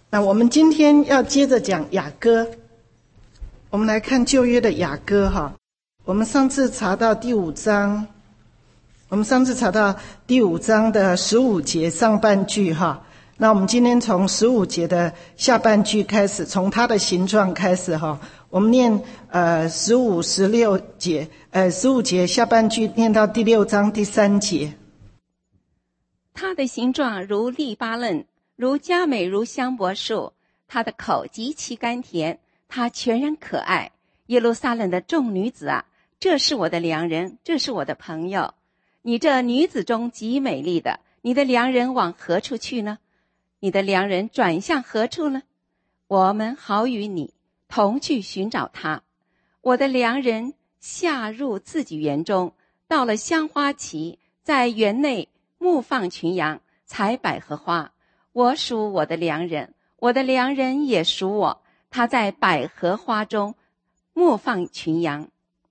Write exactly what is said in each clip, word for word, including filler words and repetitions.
那我们今天要接着讲雅歌，我们来看旧约的雅歌哈。我们上次查到第五章，我们上次查到第五章的十五节上半句哈。那我们今天从十五节的下半句开始，从它的形状开始哈。我们念呃十五、十六节，呃十五节下半句念到第六章第三节。 它的形状如利巴嫩，如佳美，如香柏树。它的口极其甘甜，它全然可爱。耶路撒冷的众女子啊，这是我的良人，这是我的朋友。你这女子中极美丽的，你的良人往何处去呢？你的良人转向何处呢？我们好与你同去寻找他。我的良人下入自己园中，到了香花期，在园内牧放群羊，采百合花。我属我的良人，我的良人也属我，他在百合花中牧放群羊。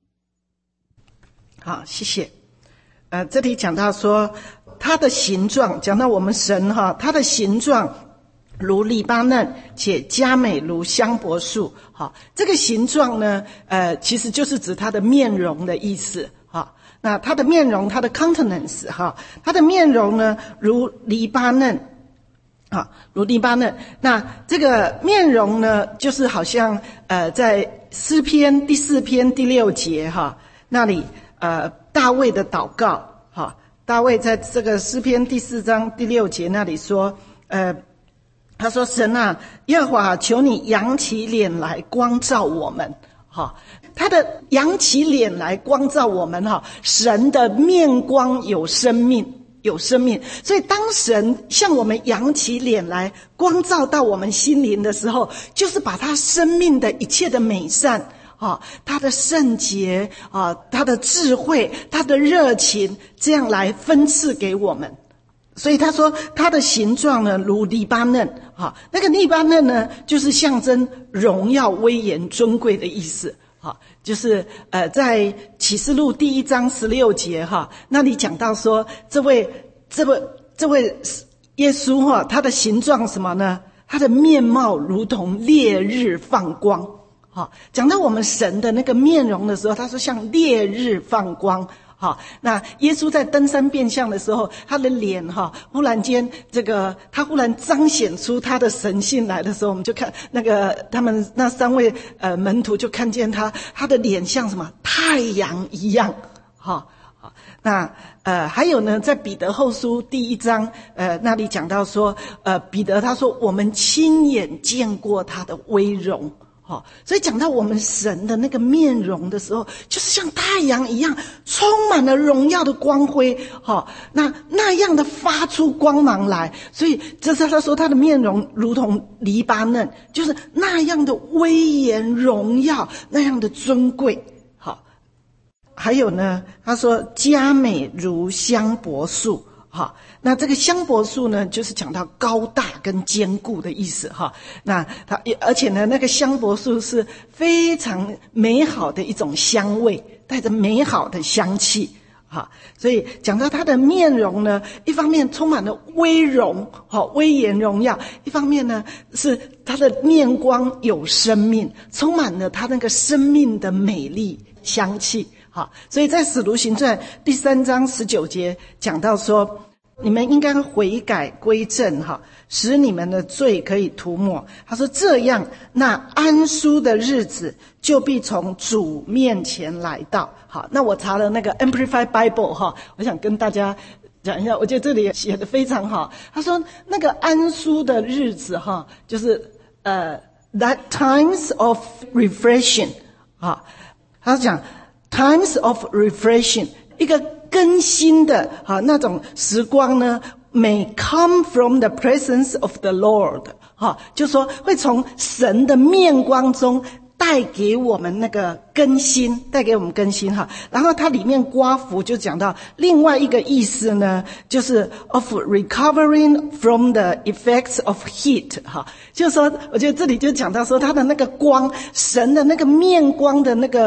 好，谢谢。呃，这里讲到说它的形状，讲到我们神哈，它的形状如利巴嫩，且佳美如香柏树。好，这个形状呢，呃，其实就是指它的面容的意思。好，那它的面容，它的 countenance 哈，它的面容呢如黎巴嫩。好，如黎巴嫩。那这个面容呢，就是好像呃，在诗篇第四篇第六节哈那里。呃，大卫的祷告，哈，大卫在这个诗篇第四章第六节那里说，呃，他说：“神啊，耶和华，求你扬起脸来光照我们。”哈，他的扬起脸来光照我们，哈，神的面光有生命，有生命。所以，当神向我们扬起脸来光照到我们心灵的时候，就是把他生命的一切的美善。啊，他的圣洁啊，他的智慧，他的热情，这样来分赐给我们。所以他说，他的形状呢，如黎巴嫩。啊，那个黎巴嫩呢，就是象征荣耀、威严、尊贵的意思。啊，就是呃，在启示录第一章十六节哈，那里讲到说，这位这位这位耶稣哈，他的形状什么呢？他的面貌如同烈日放光。好，讲到我们神的那个面容的时候，他说像烈日放光。好，那耶稣在登山变相的时候，他的脸哈，忽然间这个他忽然彰显出他的神性来的时候，我们就看那个他们那三位呃门徒就看见他，他的脸像什么太阳一样。好，好，那呃还有呢，在彼得后书第一章呃那里讲到说，呃彼得他说我们亲眼见过他的威荣。好，所以讲到我们神的那个面容的时候，就是像太阳一样，充满了荣耀的光辉。好，那那样的发出光芒来，所以这是他说他的面容如同黎巴嫩，就是那样的威严荣耀，那样的尊贵。好，还有呢，他说佳美如香柏树。好，那这个香柏树呢，就是讲到高大跟坚固的意思哈。那它而且呢，那个香柏树是非常美好的一种香味，带着美好的香气。哈，所以讲到它的面容呢，一方面充满了威荣，好威严荣耀；一方面呢，是它的面光有生命，充满了它那个生命的美丽香气。好，所以在使徒行传第三章十九节讲到说，你们应该悔改归正哈，使你们的罪可以涂抹。他说这样，那安舒的日子就必从主面前来到。好，那我查了那个 Amplified Bible 哈，我想跟大家讲一下，我觉得这里写得非常好。他说那个安舒的日子哈，就是呃 that times of refreshing 啊，他讲 times of refreshing 一个更新的啊那种时光呢 may come from the presence of the Lord 哈，就说会从神的面光中带给我们那个更新，带给我们更新哈。然后它里面刮服就讲到另外一个意思呢，就是 of recovering from the effects of heat 哈，就是说我觉得这里就讲到说它的那个光，神的那个面光的那个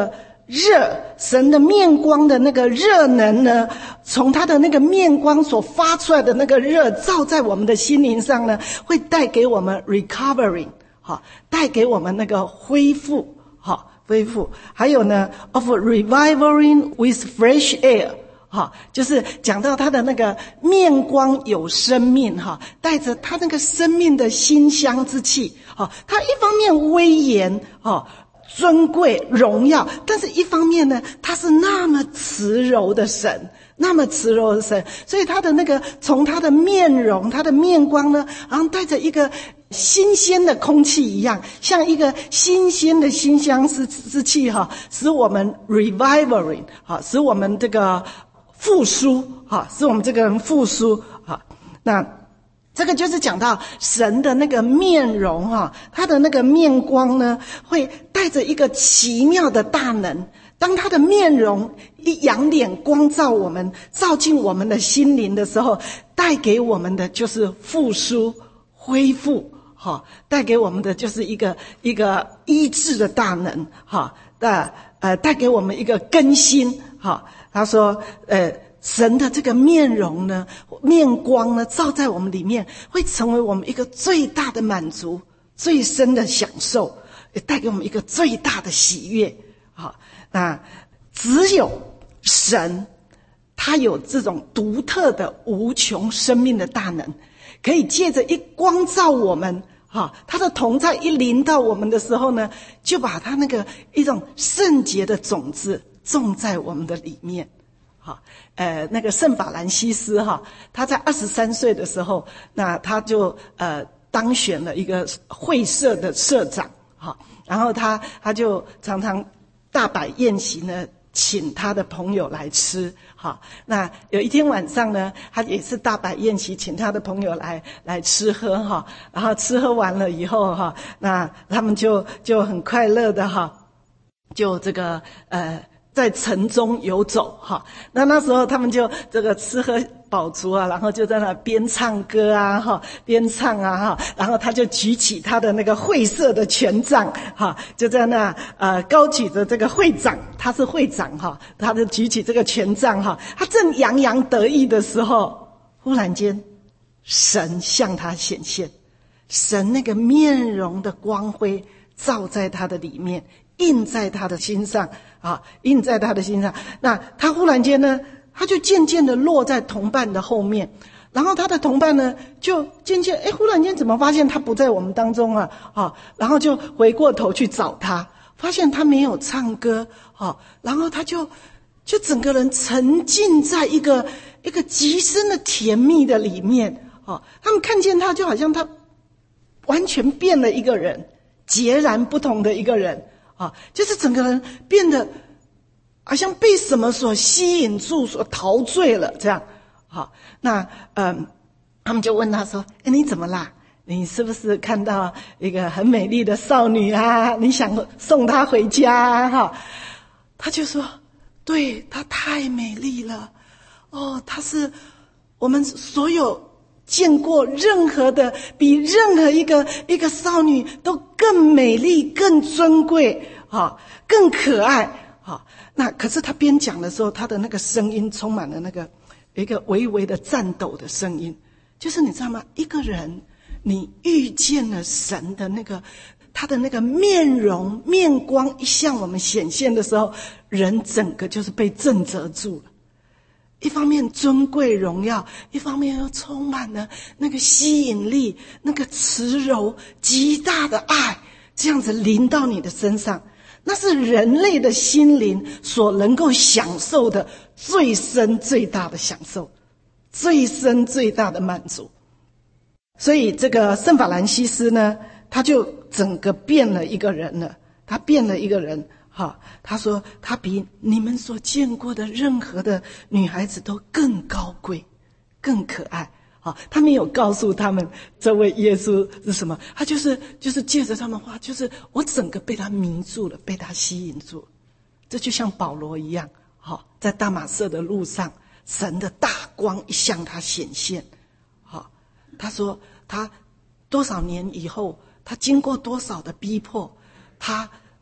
热，神的面光的那个热能呢，从他的那个面光所发出来的那个热照在我们的心灵上呢，会带给我们 recovering， 好，带给我们那个恢复，好，恢复。还有呢 of reviving with fresh air，哈，就是讲到他的那个面光有生命哈，带着他那个生命的馨香之气哈。他一方面威严哈、尊贵荣耀，但是一方面呢，他是那么慈柔的神，那么慈柔的神，所以他的那个从他的面容，他的面光呢，好像带着一个新鲜的空气一样，像一个新鲜的馨香之之气哈，使我们 reviving 哈，使我们这个复苏哈，使我们这个人复苏哈。那这个就是讲到神的那个面容哈，他的那个面光呢，会带着一个奇妙的大能。当他的面容一仰脸光照我们，照进我们的心灵的时候，带给我们的就是复苏、恢复哈，带给我们的就是一个一个医治的大能哈，呃呃，带给我们一个更新哈。他说，呃，神的这个面容呢，面光呢，照在我们里面，会成为我们一个最大的满足、最深的享受，也带给我们一个最大的喜悦。好，那只有神，他有这种独特的无穷生命的大能，可以借着一光照我们。哈，他的同在一临到我们的时候呢，就把他那个一种圣洁的种子种在我们的里面。哈，呃，那个圣法兰西斯哈，他在二十三岁的时候，那他就呃当选了一个会社的社长。哈，然后他他就常常大摆宴席呢，请他的朋友来吃。好，那有一天晚上呢，他也是大摆宴席，请他的朋友来来吃喝哈。然后吃喝完了以后哈，那他们就就很快乐的哈，就这个呃在城中游走哈。那那时候他们就这个吃喝饱足啊，然后就在那边唱歌啊哈，边唱啊哈，然后他就举起他的那个会社的权杖哈，就在那呃高举着这个会长，他是会长哈，他就举起这个权杖哈，他正洋洋得意的时候，忽然间神向他显现，神那个面容的光辉照在他的里面，印在他的心上啊，印在他的心上。那他忽然间呢，他就渐渐的落在同伴的后面，然后他的同伴呢，就渐渐哎，忽然间怎么发现他不在我们当中啊？啊，然后就回过头去找他，发现他没有唱歌啊，然后他就就整个人沉浸在一个一个极深的甜蜜的里面啊。他们看见他，就好像他完全变了一个人，截然不同的一个人啊，就是整个人变得好像被什么所吸引住，所陶醉了这样。好，那嗯，他们就问他说：“哎，你怎么啦？你是不是看到一个很美丽的少女啊？你想送她回家啊？”哈，他就说：“对，她太美丽了，哦，她是我们所有见过任何的比任何一个一个少女都更美丽、更尊贵啊，更可爱啊。”那可是他边讲的时候，他的那个声音充满了那个一个微微的颤抖的声音，就是你知道吗？一个人你遇见了神的那个他的那个面容面光一向我们显现的时候，人整个就是被震慑住了。一方面尊贵荣耀，一方面又充满了那个吸引力，那个慈柔极大的爱，这样子临到你的身上，那是人类的心灵所能够享受的最深最大的享受，最深最大的满足。所以这个圣法兰西斯呢，他就整个变了一个人了，他变了一个人。好，他说他比你们所见过的任何的女孩子都更高贵，更可爱。好，他没有告诉他们这位耶稣是什么，他就是就是借着他们话，就是我整个被他迷住了，被他吸引住了。这就像保罗一样，好，在大马色的路上，神的大光一向他显现。好，他说他多少年以后，他经过多少的逼迫，他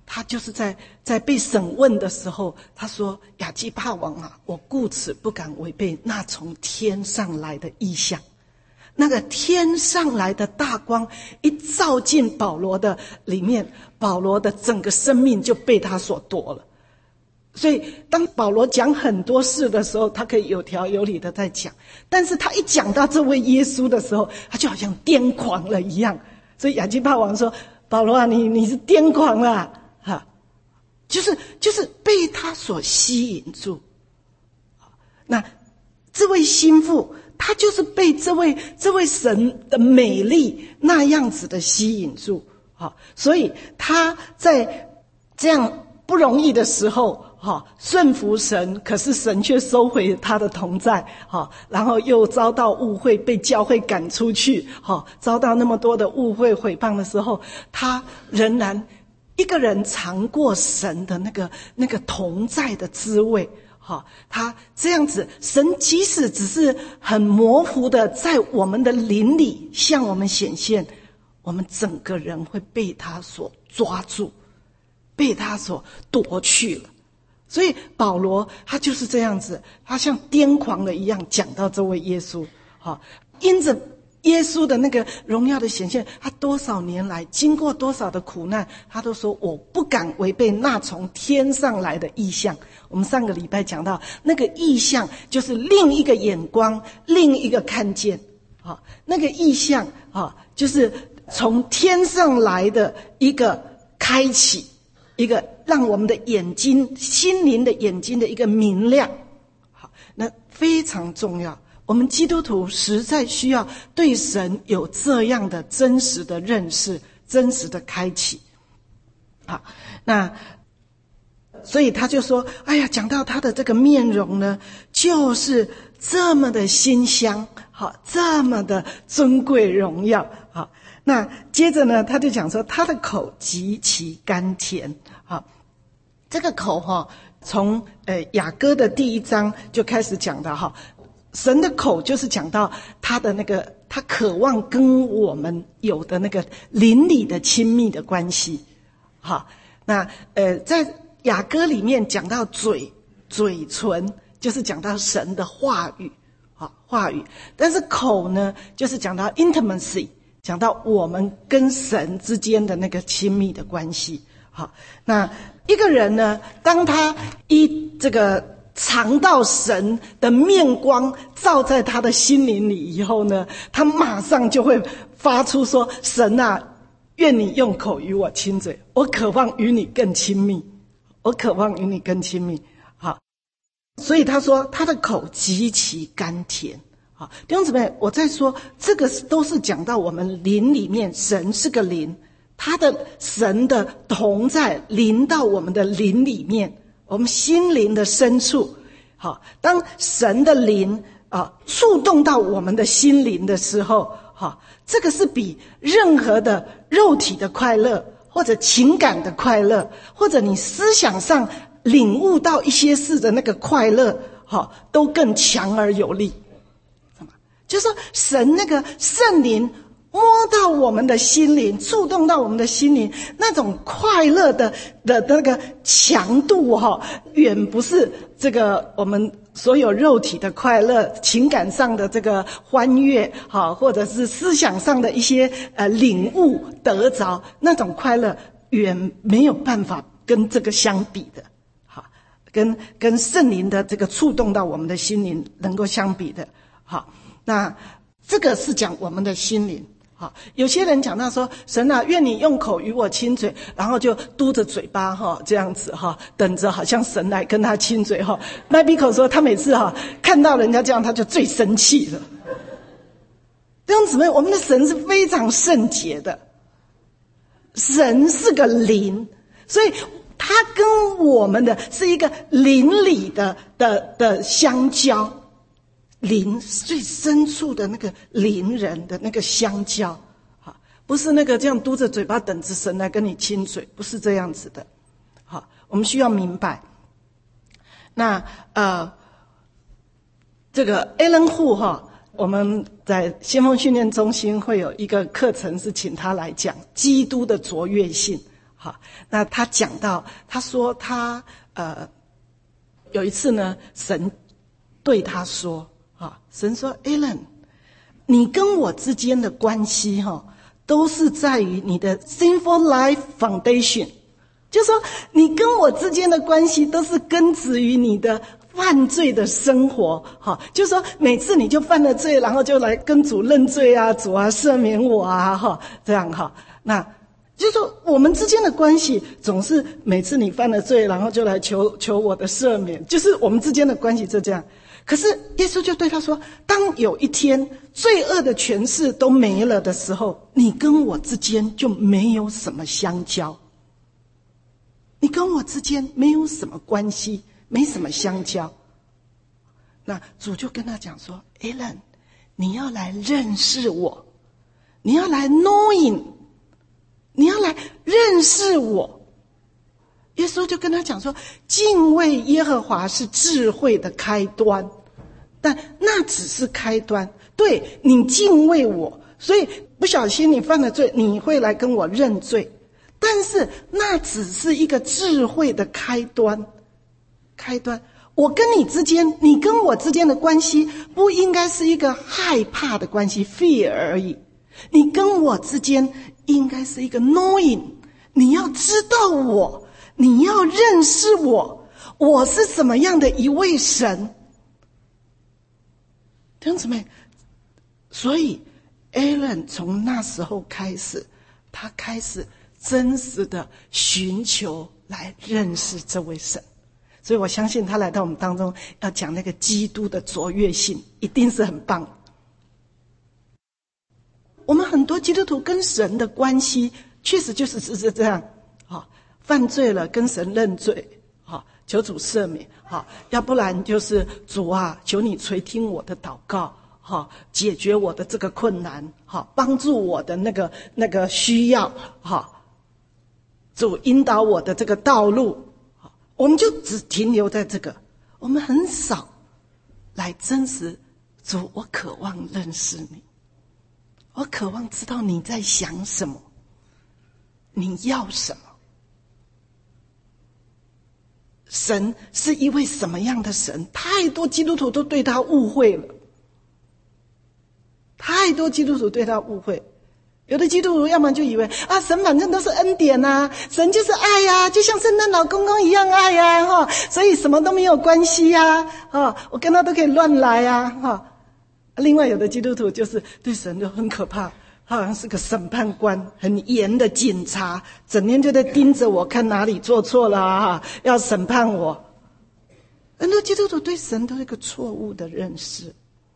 他就是在在被审问的时候，他说：“亚基帕王啊，我故此不敢违背那从天上来的异象。”那个天上来的大光一照进保罗的里面，保罗的整个生命就被他所夺了。所以当保罗讲很多事的时候，他可以有条有理的在讲，但是他一讲到这位耶稣的时候，他就好像癫狂了一样。所以亚基帕王说：“保罗啊，你你是癫狂了哈，就是就是被他所吸引住。”那这位心腹，他就是被这位这位神的美丽那样子的吸引住。好，所以他在这样不容易的时候，哈，顺服神，可是神却收回他的同在，哈，然后又遭到误会，被教会赶出去，哈，遭到那么多的误会毁谤的时候，他仍然一个人尝过神的那个那个同在的滋味，哈，他这样子，神即使只是很模糊的在我们的灵里向我们显现，我们整个人会被他所抓住，被他所夺去了。所以保罗他就是这样子，他像癫狂了一样讲到这位耶稣，好，因着耶稣的那个荣耀的显现，他多少年来经过多少的苦难，他都说我不敢违背那从天上来的异象。我们上个礼拜讲到那个异象就是另一个眼光，另一个看见，好，那个异象啊，就是从天上来的一个开启，一个让我们的眼睛心灵的眼睛的一个明亮。好，那非常重要，我们基督徒实在需要对神有这样的真实的认识，真实的开启。好，那所以他就说，哎呀，讲到他的这个面容呢，就是这么的馨香，好，这么的尊贵荣耀。好，那接着呢，他就讲说他的口极其甘甜。好，这个口哈，从呃雅歌的第一章就开始讲的哈，神的口就是讲到他的那个，他渴望跟我们有的那个邻里的亲密的关系。好，那呃在雅歌里面讲到嘴嘴唇，就是讲到神的话语，好，话语。但是口呢，就是讲到 intimacy， 讲到我们跟神之间的那个亲密的关系。好，那一个人呢，当他一这个尝到神的面光照在他的心灵里以后呢，他马上就会发出说：“神啊，愿你用口与我亲嘴，我渴望与你更亲密，我渴望与你更亲密。”好，所以他说他的口极其甘甜。好，弟兄姊妹，我在说这个都是讲到我们灵里面，神是个灵。他的神的同在临到我们的灵里面，我们心灵的深处。好，当神的灵啊触动到我们的心灵的时候，好，这个是比任何的肉体的快乐，或者情感的快乐，或者你思想上领悟到一些事的那个快乐，好，都更强而有力。就是说，神那个圣灵摸到我们的心灵，触动到我们的心灵，那种快乐的的那个强度哈，远不是这个我们所有肉体的快乐、情感上的这个欢悦，好，或者是思想上的一些呃领悟得着那种快乐，远没有办法跟这个相比的，好，跟跟圣灵的这个触动到我们的心灵能够相比的，好，那这个是讲我们的心灵。好，有些人讲到说，神啊，愿你用口与我亲嘴，然后就嘟着嘴巴哈，这样子哈，等着好像神来跟他亲嘴哈。麦比口说，他每次哈看到人家这样，他就最生气了。弟兄姊妹，我们的神是非常圣洁的，神是个灵，所以他跟我们的是一个灵里的的的相交。灵最深处的那个灵人的那个相交，好，不是那个这样嘟着嘴巴等着神来跟你亲嘴，不是这样子的。好，我们需要明白。那呃，这个 Alan Hu 哈，我们在先锋训练中心会有一个课程是请他来讲基督的卓越性。 好，那他讲到，他说他呃有一次呢，神对他说，啊，神说 ，Alan， 你跟我之间的关系哈，都是在于你的 sinful life foundation， 就说你跟我之间的关系都是根植于你的犯罪的生活，哈，就说每次你就犯了罪，然后就来跟主认罪啊，主啊赦免我啊，哈，这样哈，那。就是说我们之间的关系总是每次你犯了罪，然后就来求求我的赦免，就是我们之间的关系就这样。可是耶稣就对他说，当有一天罪恶的权势都没了的时候，你跟我之间就没有什么相交，你跟我之间没有什么关系，没什么相交。那主就跟他讲说， Alan， 你要来认识我，你要来 knowing，你要来认识我。耶稣就跟他讲说，敬畏耶和华是智慧的开端，但那只是开端。对，你敬畏我，所以不小心你犯了罪，你会来跟我认罪，但是那只是一个智慧的开端。开端，我跟你之间，你跟我之间的关系不应该是一个害怕的关系 fear 而已，你跟我之间应该是一个 knowing， 你要知道我，你要认识我，我是什么样的一位神。弟兄姊妹，所以 Alan 从那时候开始，他开始真实的寻求来认识这位神。所以我相信他来到我们当中要讲那个基督的卓越性，一定是很棒。我们很多基督徒跟神的关系确实就是是这样，好，犯罪了跟神认罪，好，求主赦免，好，要不然就是主啊，求你垂听我的祷告，好，解决我的这个困难，好，帮助我的那个那个需要，好，主引导我的这个道路，好，我们就只停留在这个，我们很少来真实，主，我渴望认识你。我渴望知道你在想什么，你要什么？神是一位什么样的神？太多基督徒都对他误会了，太多基督徒对他误会。有的基督徒要么就以为啊，神反正都是恩典啊，神就是爱啊，就像圣诞老公公一样爱啊，哈，所以什么都没有关系啊，哈，我跟他都可以乱来啊，哈。另外有的基督徒就是对神就很可怕，他好像是个审判官，很严的警察，整天就在盯着我看哪里做错了啊，要审判我。很多基督徒对神都是一个错误的认识。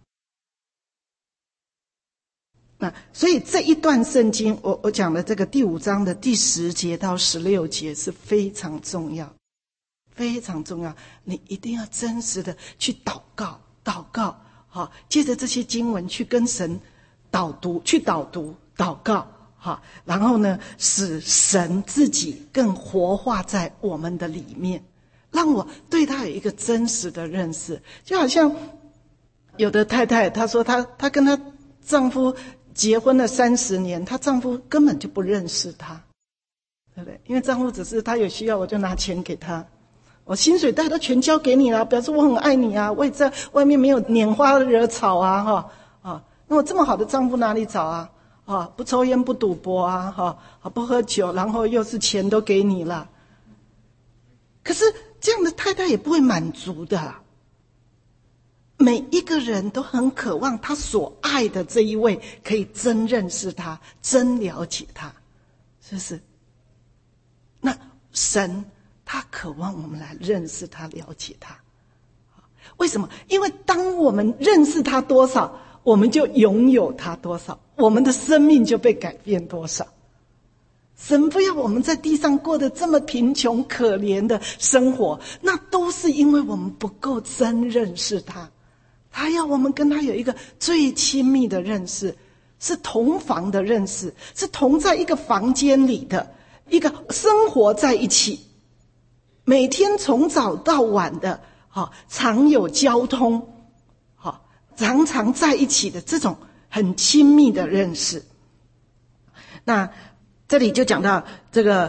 那所以这一段圣经，我我讲的这个第五章的第十节到十六节是非常重要，非常重要。你一定要真实的去祷告，祷告。好，借着这些经文去跟神导读，去导读祷告，好，然后呢，使神自己更活化在我们的里面，让我对他有一个真实的认识。就好像有的太太，她说她她跟她丈夫结婚了三十年，她丈夫根本就不认识她，对不对？因为丈夫只是他有需要我就拿钱给他，我薪水袋都全交给你了，表示我很爱你啊，我也在外面没有拈花惹草啊，哈啊，那我这么好的丈夫哪里找啊？啊，不抽烟不赌博啊，哈啊，不喝酒，然后又是钱都给你了。可是这样的太太也不会满足的。每一个人都很渴望他所爱的这一位可以真认识他，真了解他，是不是？那神他渴望我们来认识他，了解他。为什么？因为当我们认识他多少，我们就拥有他多少，我们的生命就被改变多少。神不要我们在地上过得这么贫穷可怜的生活，那都是因为我们不够真认识他。他要我们跟他有一个最亲密的认识，是同房的认识，是同在一个房间里的一个生活在一起，每天从早到晚的，好，常有交通，好，常常在一起的这种很亲密的认识。那这里就讲到这个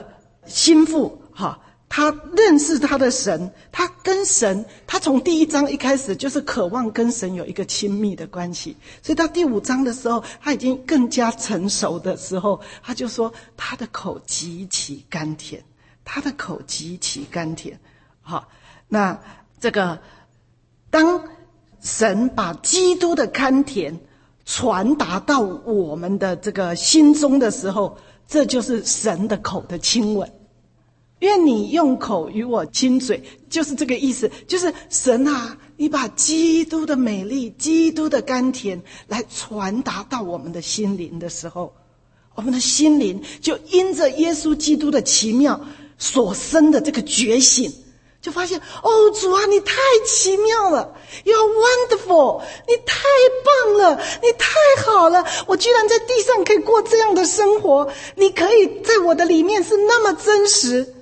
心腹哈，他认识他的神，他跟神，他从第一章一开始就是渴望跟神有一个亲密的关系，所以到第五章的时候，他已经更加成熟的时候，他就说他的口极其甘甜，他的口极其甘甜。好，那这个当神把基督的甘甜传达到我们的这个心中的时候，这就是神的口的亲吻。愿你用口与我亲嘴，就是这个意思，就是神啊，你把基督的美丽，基督的甘甜来传达到我们的心灵的时候，我们的心灵就因着耶稣基督的奇妙所生的这个觉醒，就发现哦，主啊，你太奇妙了， You're wonderful， 你太棒了，你太好了，我居然在地上可以过这样的生活，你可以在我的里面是那么真实，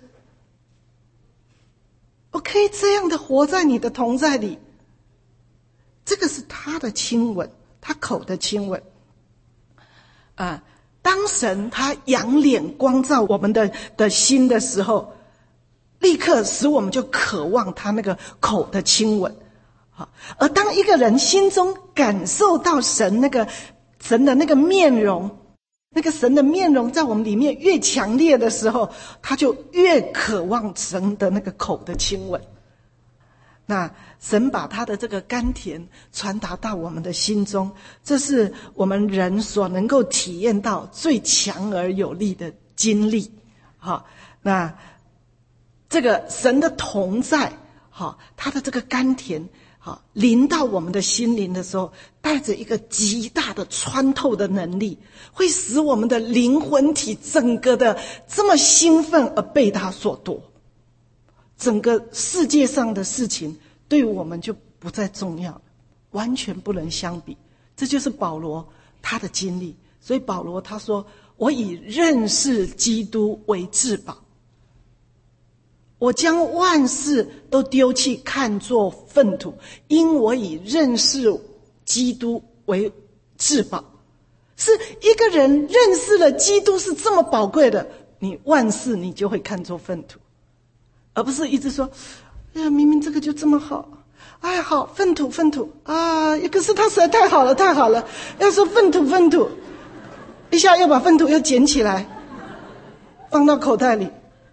我可以这样的活在你的同在里。这个是他的亲吻，他口的亲吻啊！当神他仰脸光照我们的的心的时候，立刻使我们就渴望他那个口的亲吻。好，而当一个人心中感受到神那个神的那个面容，那个神的面容在我们里面越强烈的时候，他就越渴望神的那个口的亲吻。那神把他的这个甘甜传达到我们的心中，这是我们人所能够体验到最强而有力的经历。好，那这个神的同在，好，他的这个甘甜，好，临到我们的心灵的时候，带着一个极大的穿透的能力，会使我们的灵魂体整个的这么兴奋而被他所夺。整个世界上的事情对我们就不再重要了，完全不能相比。这就是保罗他的经历。所以保罗他说，我以认识基督为至宝，我将万事都丢弃看作粪土，因我以认识基督为至宝。是一个人认识了基督是这么宝贵的，你万事你就会看作粪土，而不是一直说哎呀，明明这个就这么好，哎呀好粪土粪土啊，可是他实在太好了太好了，要说粪土粪土，一下又把粪土又捡起来放到口袋里。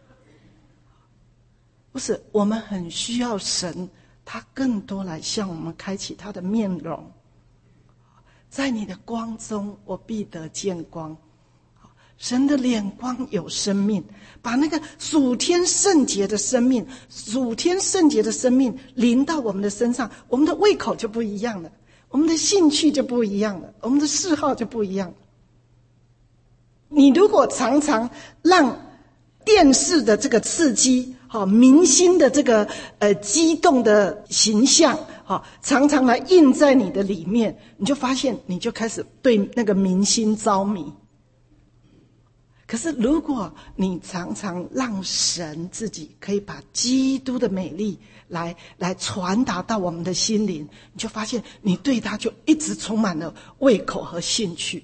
不是，我们很需要神他更多来向我们开启他的面容。在你的光中我必得见光，神的脸光有生命，把那个属天圣洁的生命，属天圣洁的生命临到我们的身上，我们的胃口就不一样了，我们的兴趣就不一样了，我们的嗜好就不一样了。你如果常常让电视的这个刺激，好，明星的这个呃激动的形象，好，常常来印在你的里面，你就发现你就开始对那个明星着迷。可是如果你常常让神自己可以把基督的美丽来来传达到我们的心灵，你就发现你对他就一直充满了胃口和兴趣。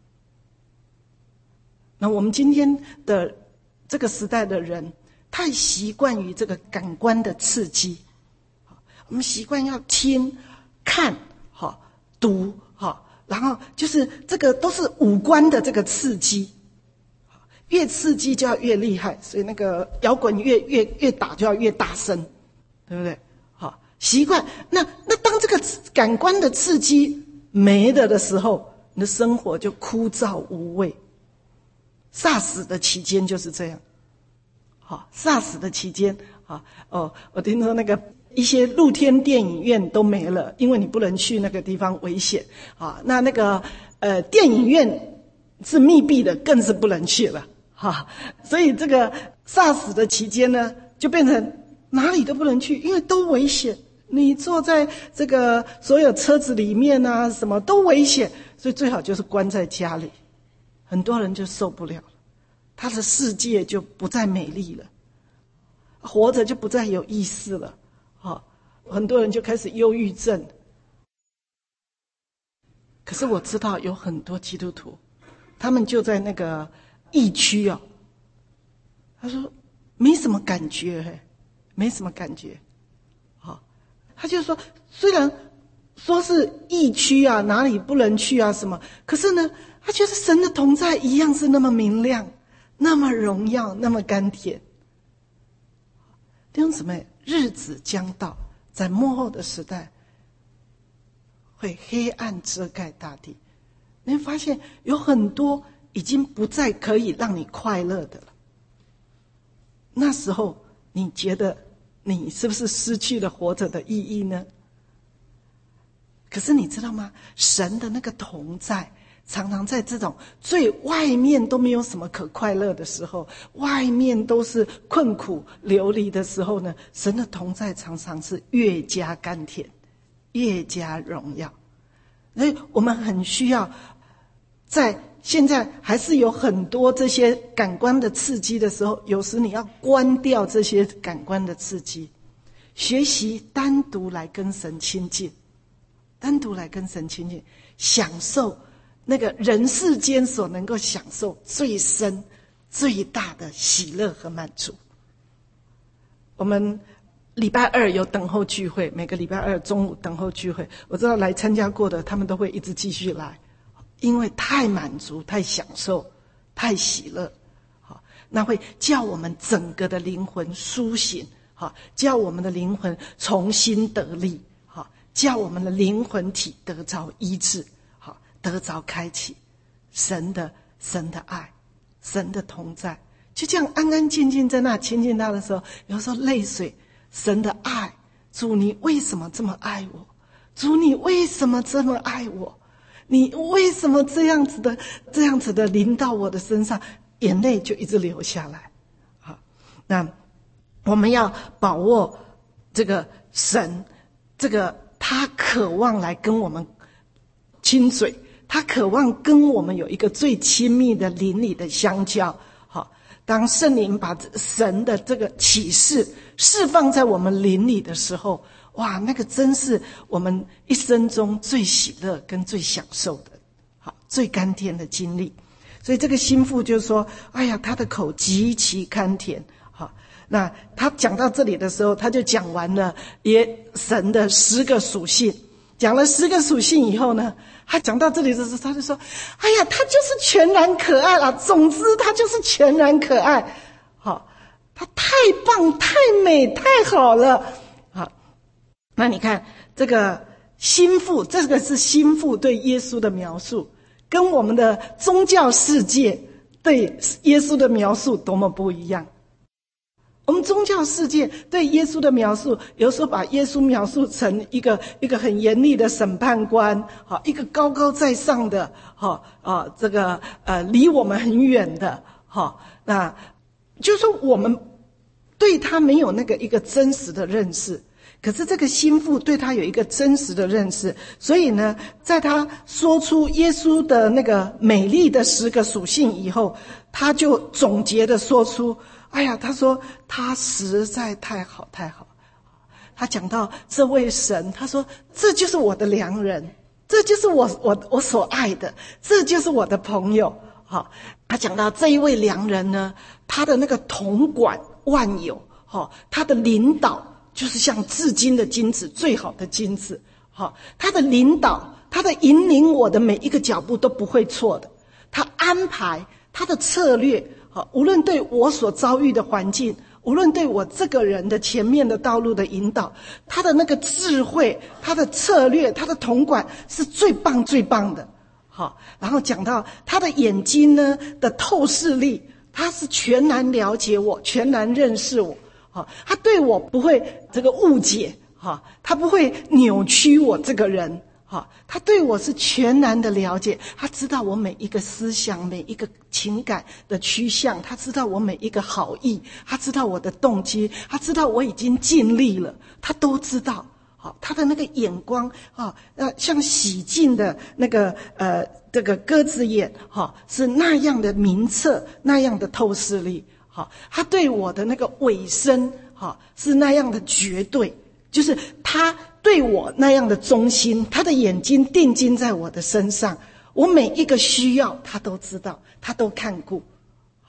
那我们今天的这个时代的人太习惯于这个感官的刺激，我们习惯要听、看、读，然后就是这个都是五官的这个刺激，越刺激就要越厉害，所以那个摇滚越越越打就要越大声，对不对？好，习惯。那那当这个感官的刺激没了的时候，你的生活就枯燥无味。SARS 的期间就是这样。好 ，SARS 的期间，啊，哦，我听说那个一些露天电影院都没了，因为你不能去那个地方危险。啊，那那个呃电影院是密闭的，更是不能去了。哈，所以这个 SARS 的期间呢，就变成哪里都不能去，因为都危险。你坐在这个所有车子里面啊，什么都危险，所以最好就是关在家里。很多人就受不了了，他的世界就不再美丽了，活着就不再有意思了。好，很多人就开始忧郁症。可是我知道有很多基督徒，他们就在那个疫区哦， 他说没什么感觉，嘿，没什么感觉。好，他就说虽然说是疫区啊，哪里不能去啊什么，可是呢他觉得神的同在一样是那么明亮，那么荣耀，那么甘甜。弟兄姊妹，日子将到，在末后的时代会黑暗遮盖大地，你会发现有很多已经不再可以让你快乐的了。那时候你觉得你是不是失去了活着的意义呢？可是你知道吗？神的那个同在常常在这种最外面都没有什么可快乐的时候，外面都是困苦流离的时候呢，神的同在常常是越加甘甜，越加荣耀。所以我们很需要在现在还是有很多这些感官的刺激的时候，有时你要关掉这些感官的刺激，学习单独来跟神亲近，单独来跟神亲近，享受那个人世间所能够享受最深最大的喜乐和满足。我们礼拜二有等候聚会，每个礼拜二中午等候聚会，我知道来参加过的他们都会一直继续来，因为太满足，太享受，太喜乐。好，那会叫我们整个的灵魂苏醒，好，叫我们的灵魂重新得力，好，叫我们的灵魂体得着医治，好，得着开启。神的神的爱，神的同在，就这样安安静静在那亲近他的时候，有时候泪水，神的爱，主你为什么这么爱我？主你为什么这么爱我？你为什么这样子的这样子的临到我的身上，眼泪就一直流下来。好，那我们要把握这个神，这个他渴望来跟我们亲嘴，他渴望跟我们有一个最亲密的邻里的相交。好，当圣灵把神的这个启示释放在我们邻里的时候，哇，那个真是我们一生中最喜乐跟最享受的，好，最甘甜的经历。所以这个心腹就说，哎呀，他的口极其甘甜。好，那他讲到这里的时候，他就讲完了也神的十个属性。讲了十个属性以后呢，他讲到这里的时候，他就说，哎呀，他就是全然可爱啦，总之他就是全然可爱。好，他太棒，太美，太好了。好，那你看这个心腹，这个是心腹对耶稣的描述，跟我们的宗教世界对耶稣的描述多么不一样。我们宗教世界对耶稣的描述，有时候把耶稣描述成一个一个很严厉的审判官，好，一个高高在上的，好啊，这个呃离我们很远的，好，那就是说我们对他没有那个一个真实的认识。可是这个心腹对他有一个真实的认识，所以呢，在他说出耶稣的那个美丽的十个属性以后，他就总结的说出，哎呀，他说他实在太好太好。他讲到这位神，他说这就是我的良人，这就是我我我所爱的，这就是我的朋友。好，他讲到这一位良人呢，他的那个统管万有，好，他的领导就是像至金的金子，最好的金子。好，他的领导，他的引领我的每一个脚步都不会错的。他安排他的策略，好，无论对我所遭遇的环境，无论对我这个人的前面的道路的引导，他的那个智慧，他的策略，他的统管是最棒最棒的。好，然后讲到他的眼睛呢的透视力，他是全然了解我，全然认识我。好，他对我不会这个误解，哈，他不会扭曲我这个人，哈，他对我是全然的了解，他知道我每一个思想，每一个情感的趋向，他知道我每一个好意，他知道我的动机，他知道我已经尽力了，他都知道。好，他的那个眼光啊，呃，像洗净的那个呃这个鸽子眼，哈，是那样的明澈，那样的透视力。好，他对我的那个尾声，好，是那样的绝对，就是他对我那样的忠心，他的眼睛定睛在我的身上，我每一个需要他都知道，他都看顾。好，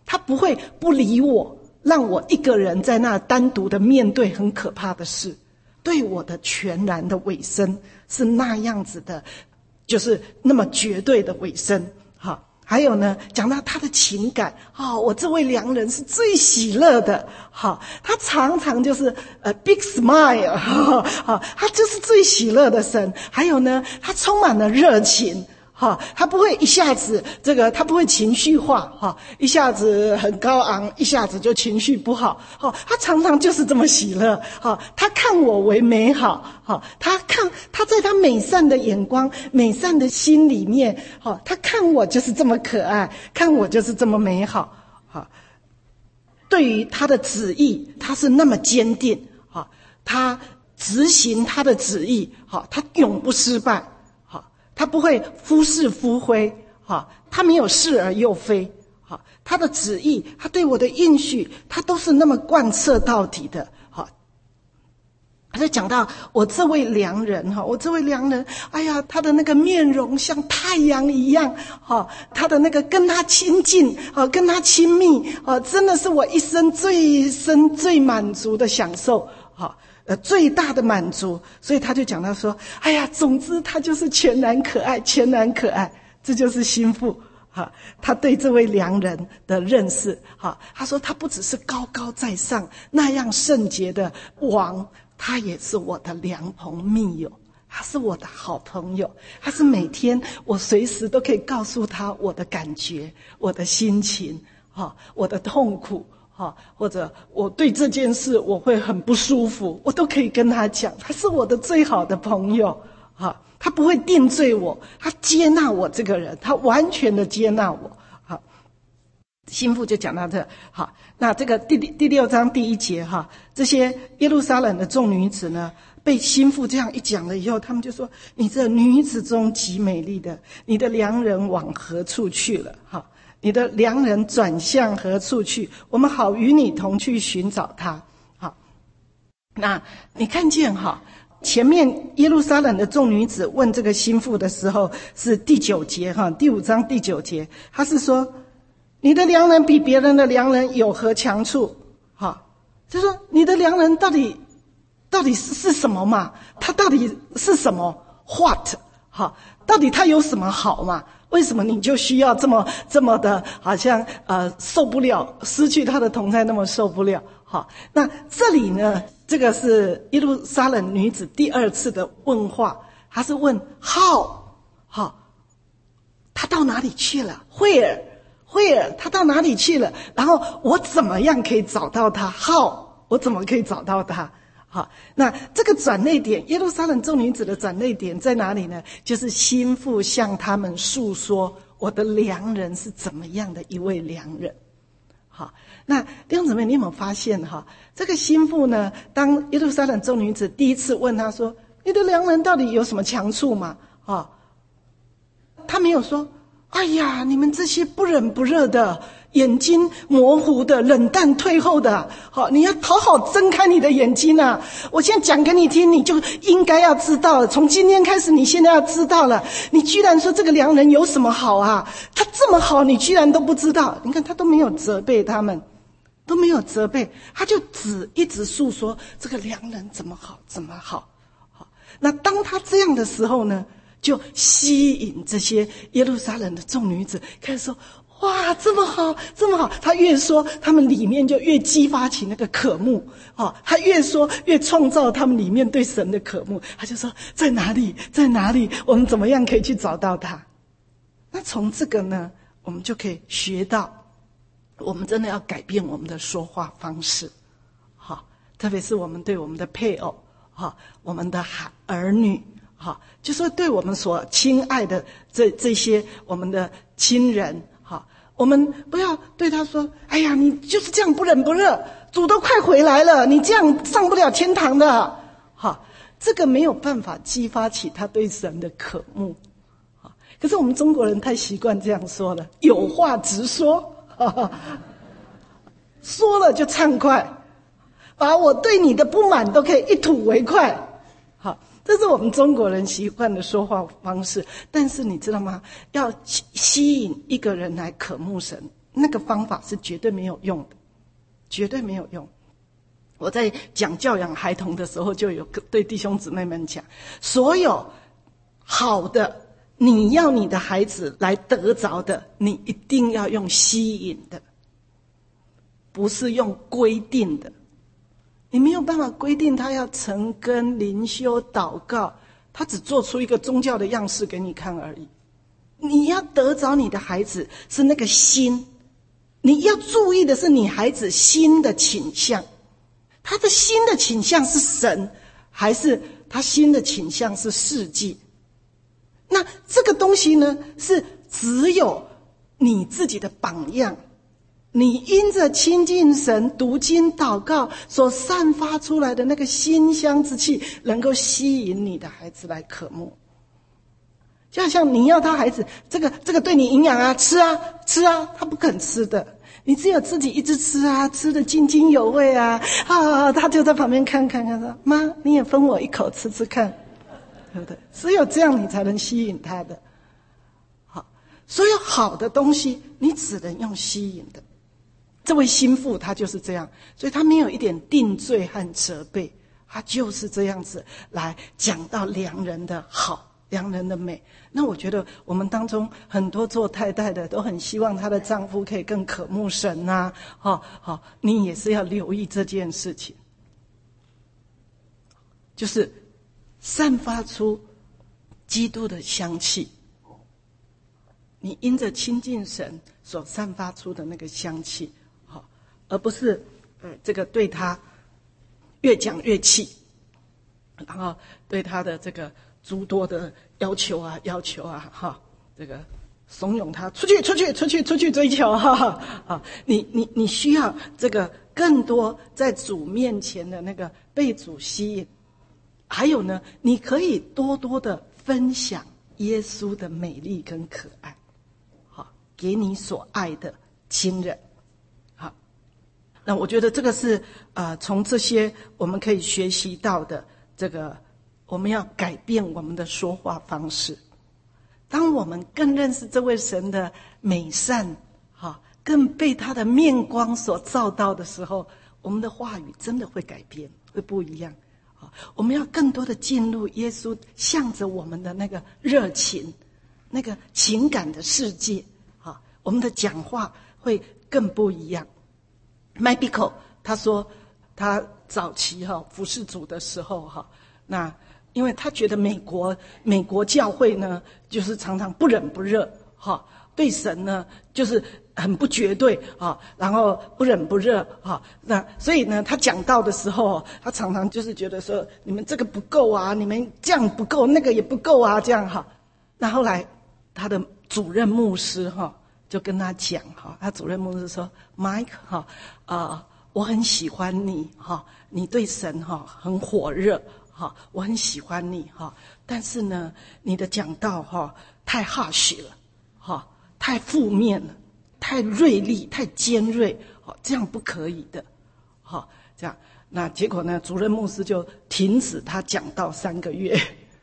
他不会不理我，让我一个人在那单独的面对很可怕的事，对我的全然的委身是那样子的，就是那么绝对的委身。好，还有呢，讲到他的情感，哦，我这位良人是最喜乐的，好，他常常就是呃 big smile， 好，好，他就是最喜乐的神。还有呢，他充满了热情。哈，他不会一下子这个，他不会情绪化，哈，一下子很高昂，一下子就情绪不好，哈，他常常就是这么喜乐，哈，他看我为美好，哈，他看他在他美善的眼光、美善的心里面，哈，他看我就是这么可爱，看我就是这么美好，哈，对于他的旨意，他是那么坚定，哈，他执行他的旨意，哈，他永不失败。他不会忽是忽非，哈，他没有是而又非，哈，他的旨意，他对我的应许，他都是那么贯彻到底的，哈。他就讲到我这位良人，哈，我这位良人，哎呀，他的那个面容像太阳一样，哈，他的那个跟他亲近，啊，跟他亲密，啊，真的是我一生最深最满足的享受，哈。呃，最大的满足，所以他就讲到说，哎呀，总之他就是全然可爱，全然可爱，这就是心腹哈。他对这位良人的认识哈，他说他不只是高高在上那样圣洁的王，他也是我的良朋密友，他是我的好朋友，他是每天我随时都可以告诉他我的感觉、我的心情哈，我的痛苦。哈，或者我对这件事我会很不舒服，我都可以跟他讲，他是我的最好的朋友，哈，他不会定罪我，他接纳我这个人，他完全的接纳我，哈。心腹就讲到这，好，那这个第第六章第一节哈，这些耶路撒冷的众女子呢，被心腹这样一讲了以后，他们就说：“你这女子中极美丽的，你的良人往何处去了？哈。”你的良人转向何处去？我们好与你同去寻找他。好，那你看见哈，前面耶路撒冷的众女子问这个心腹的时候是第九节哈，第五章第九节，他是说你的良人比别人的良人有何强处？哈，就说你的良人到底到底是是什么嘛？他到底是什么 ？What？ 哈，到底他有什么好嘛？为什么你就需要这么这么的，好像呃受不了，失去他的同在那么受不了？好，那这里呢，这个是耶路撒冷女子第二次的问话，她是问 how， 好，他到哪里去了 ？Where Where 他到哪里去了？然后我怎么样可以找到他 ？How 我怎么可以找到他？好，那这个转捩点，耶路撒冷众女子的转捩点在哪里呢？就是心腹向他们诉说我的良人是怎么样的一位良人。好，那弟兄姊妹，你有没有发现哈？这个心腹呢，当耶路撒冷众女子第一次问他说：“你的良人到底有什么强处吗？”啊，他没有说：“哎呀，你们这些不冷不热的。”眼睛模糊的、冷淡退后的，好，你要好好睁开你的眼睛啊！我现在讲给你听，你就应该要知道了。从今天开始，你现在要知道了。你居然说这个良人有什么好啊？他这么好，你居然都不知道？你看他都没有责备他们，都没有责备，他就只一直诉说这个良人怎么好，怎么好。好，那当他这样的时候呢，就吸引这些耶路撒冷的众女子开始说。哇，这么好，这么好！他越说，他们里面就越激发起那个渴慕，哦，他越说越创造他们里面对神的渴慕。他就说在哪里，在哪里，我们怎么样可以去找到他？那从这个呢，我们就可以学到，我们真的要改变我们的说话方式，好、哦，特别是我们对我们的配偶，哈、哦，我们的儿女，哈、哦，就说对我们所亲爱的这这些我们的亲人。我们不要对他说：“哎呀，你就是这样不冷不热，主都快回来了，你这样上不了天堂的。”好，这个没有办法激发起他对神的渴慕。好，可是我们中国人太习惯这样说了，有话直说，哈哈，说了就畅快，把我对你的不满都可以一吐为快。好。这是我们中国人习惯的说话方式，但是你知道吗？要吸引一个人来渴慕神， 那个方法是绝对没有用的，绝对没有用。我在讲教养孩童的时候，就有对弟兄姊妹们讲，所有好的你要你的孩子来得着的，你一定要用吸引的，不是用规定的。你没有办法规定他要晨更、灵修、祷告，他只做出一个宗教的样式给你看而已。你要得着你的孩子是那个心，你要注意的是你孩子心的倾向，他的心的倾向是神，还是他心的倾向是世界？那这个东西呢，是只有你自己的榜样，你因着亲近神、读经、祷告所散发出来的那个馨香之气，能够吸引你的孩子来渴慕。就好像你要他孩子，这个这个对你营养啊，吃啊吃啊，他不肯吃的。你只有自己一直吃啊，吃得津津有味啊，啊，他就在旁边看看看说：“妈，你也分我一口吃吃看。”对不对？只有这样你才能吸引他的。好，所有好的东西你只能用吸引的。这位心腹他就是这样，所以他没有一点定罪和责备，他就是这样子来讲到良人的好，良人的美。那我觉得我们当中很多做太太的都很希望她的丈夫可以更渴慕神啊，好好，你也是要留意这件事情，就是散发出基督的香气。你因着亲近神所散发出的那个香气，好，而不是呃这个对他越讲越气，然后对他的这个诸多的要求啊要求啊哈，这个怂恿他出去出去出去出去追求哈哈啊，你你你需要这个更多在主面前的那个被主吸引。还有呢，你可以多多的分享耶稣的美丽跟可爱，好，给你所爱的亲人。好，那我觉得这个是呃从这些我们可以学习到的，这个我们要改变我们的说话方式。当我们更认识这位神的美善，好，更被他的面光所照到的时候，我们的话语真的会改变，会不一样。我们要更多的进入耶稣向着我们的那个热情，那个情感的世界，我们的讲话会更不一样。麦比口他说他早期服事主的时候，那因为他觉得美国美国教会呢就是常常不冷不热，对神呢就是很不绝对啊，然后不冷不热啊，那所以呢，他讲道的时候，他常常就是觉得说，你们这个不够啊，你们这样不够，那个也不够啊，这样哈。那后来他的主任牧师哈就跟他讲哈，他主任牧师说 ，Mike 哈啊，我很喜欢你哈，你对神哈很火热哈，我很喜欢你哈，但是呢，你的讲道哈太 harsh 了哈，太负面了。太锐利太尖锐，这样不可以的，这样那结果呢，主任牧师就停止他讲道三个月，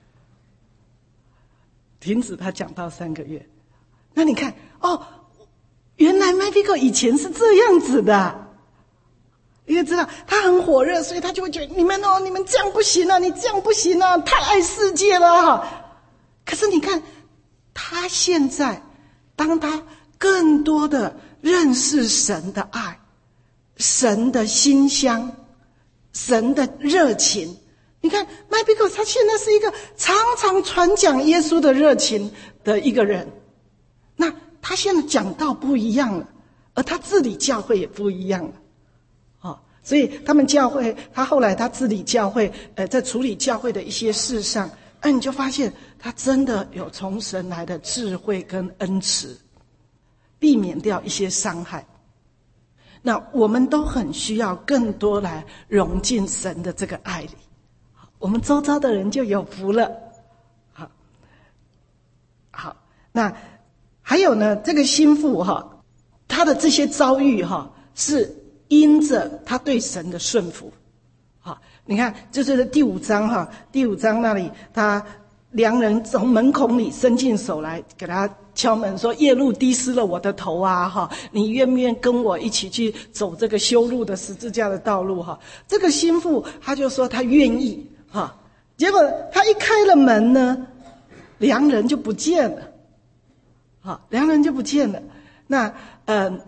停止他讲道三个月。那你看哦，原来麦比克以前是这样子的，因为知道他很火热，所以他就会觉得你们哦，你们这样不行啊，你这样不行啊，太爱世界了哈。可是你看他现在，当他更多的认识神的爱，神的馨香，神的热情。你看麦比克他现在是一个常常传讲耶稣的热情的一个人，那他现在讲道不一样了，而他治理教会也不一样了，哦，所以他们教会，他后来他治理教会，呃，在处理教会的一些事上，哎，你就发现他真的有从神来的智慧跟恩慈，避免掉一些伤害。那我们都很需要更多来融进神的这个爱里，我们周遭的人就有福了。好，好，那还有呢，这个心腹哈，他的这些遭遇哈，是因着他对神的顺服。好，你看，这就是第五章哈，第五章那里他良人从门孔里伸进手来给他敲门说，夜路滴湿了我的头啊，哈，你愿不愿意跟我一起去走这个修路的十字架的道路哈？这个心腹他就说他愿意哈，结果他一开了门呢，良人就不见了，好，良人就不见了。那呃，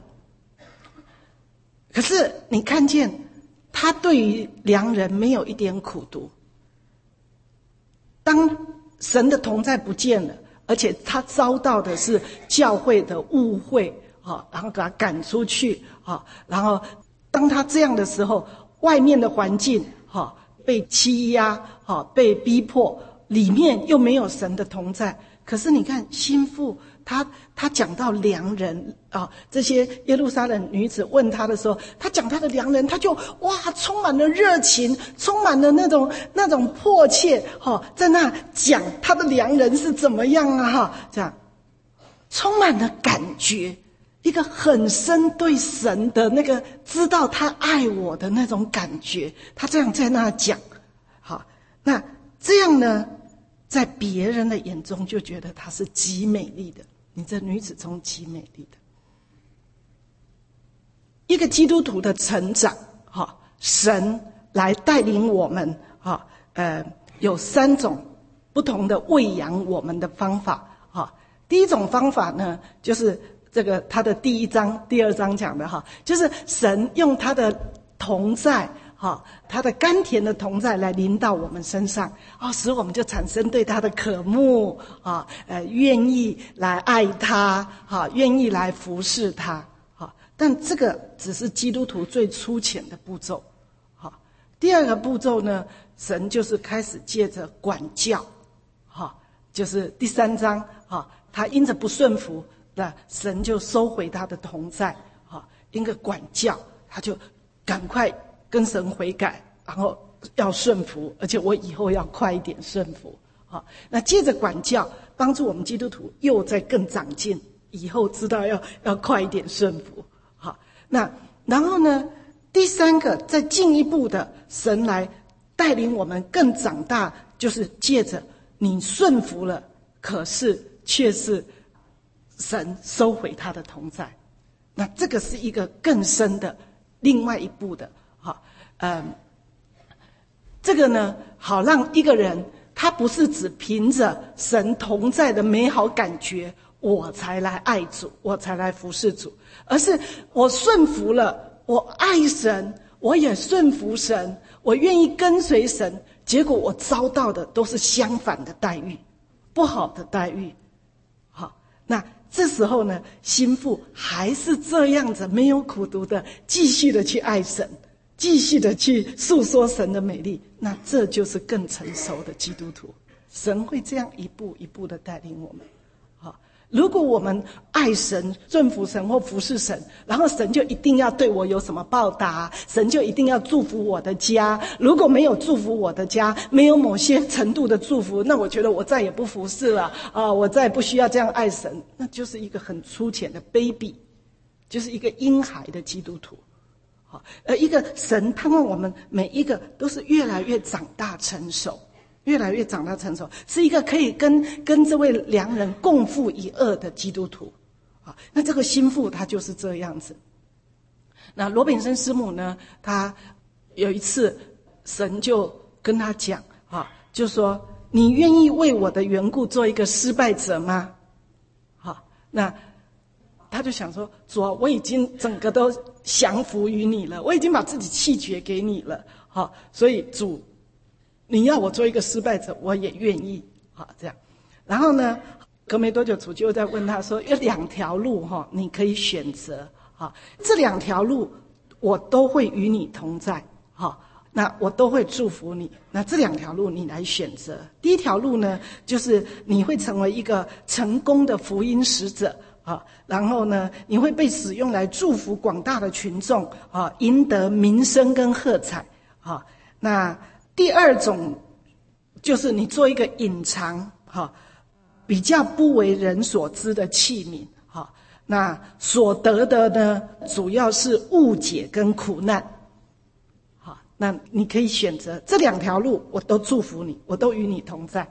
可是你看见他对于良人没有一点苦毒。当神的同在不见了，而且他遭到的是教会的误会啊，然后给他赶出去啊，然后当他这样的时候，外面的环境哈被欺压哈被逼迫，里面又没有神的同在。可是你看心腹他他讲到良人啊，这些耶路撒冷女子问他的时候，他讲他的良人，他就哇充满了热情，充满了那种那种迫切哈，在那讲他的良人是怎么样啊哈，这样充满了感觉，一个很深对神的那个知道他爱我的那种感觉，他这样在那讲，好，那这样呢，在别人的眼中就觉得她是极美丽的。你这女子中极美丽的。一个基督徒的成长，哈，神来带领我们，哈，呃，有三种不同的喂养我们的方法，哈。第一种方法呢，就是这个他的第一章、第二章讲的，哈，就是神用他的同在。好，他的甘甜的同在来临到我们身上，哦，使我们就产生对他的渴慕啊，呃，愿意来爱他，哈，愿意来服侍他，好，但这个只是基督徒最粗浅的步骤，好，第二个步骤呢，神就是开始借着管教，哈，就是第三章，哈，他因着不顺服，那神就收回他的同在，哈，因着管教，他就赶快跟神悔改，然后要顺服，而且我以后要快一点顺服。好，那接着管教，帮助我们基督徒又在更长进，以后知道要要快一点顺服。好，那然后呢，第三个再进一步的，神来带领我们更长大，就是借着你顺服了，可是却是神收回他的同在。那这个是一个更深的另外一步的。好，嗯，这个呢，好让一个人，他不是只凭着神同在的美好感觉，我才来爱主，我才来服侍主，而是我顺服了，我爱神，我也顺服神，我愿意跟随神，结果我遭到的都是相反的待遇，不好的待遇。好，那这时候呢，心腹还是这样子，没有苦毒的，继续的去爱神。继续的去诉说神的美丽，那这就是更成熟的基督徒。神会这样一步一步的带领我们。好，如果我们爱神、顺服神或服侍神，然后神就一定要对我有什么报答，神就一定要祝福我的家。如果没有祝福我的家，没有某些程度的祝福，那我觉得我再也不服侍了啊，我再也不需要这样爱神，那就是一个很粗浅的卑鄙，就是一个婴孩的基督徒。好，而一个神盼望我们每一个都是越来越长大成熟，越来越长大成熟，是一个可以跟跟这位良人共赴一二的基督徒。好，那这个心腹他就是这样子。那罗炳生师母呢，他有一次神就跟他讲啊，就说你愿意为我的缘故做一个失败者吗？好，那他就想说，主啊，我已经整个都降服于你了，我已经把自己弃绝给你了，好，所以主，你要我做一个失败者，我也愿意，好，这样。然后呢，隔没多久，主就在问他说，有两条路哈，你可以选择，好，这两条路我都会与你同在，好，那我都会祝福你。那这两条路你来选择。第一条路呢，就是你会成为一个成功的福音使者。啊，然后呢，你会被使用来祝福广大的群众啊，赢得名声跟喝彩啊。那第二种就是你做一个隐藏哈，比较不为人所知的器皿哈。那所得的呢，主要是误解跟苦难。好，那你可以选择这两条路，我都祝福你，我都与你同在。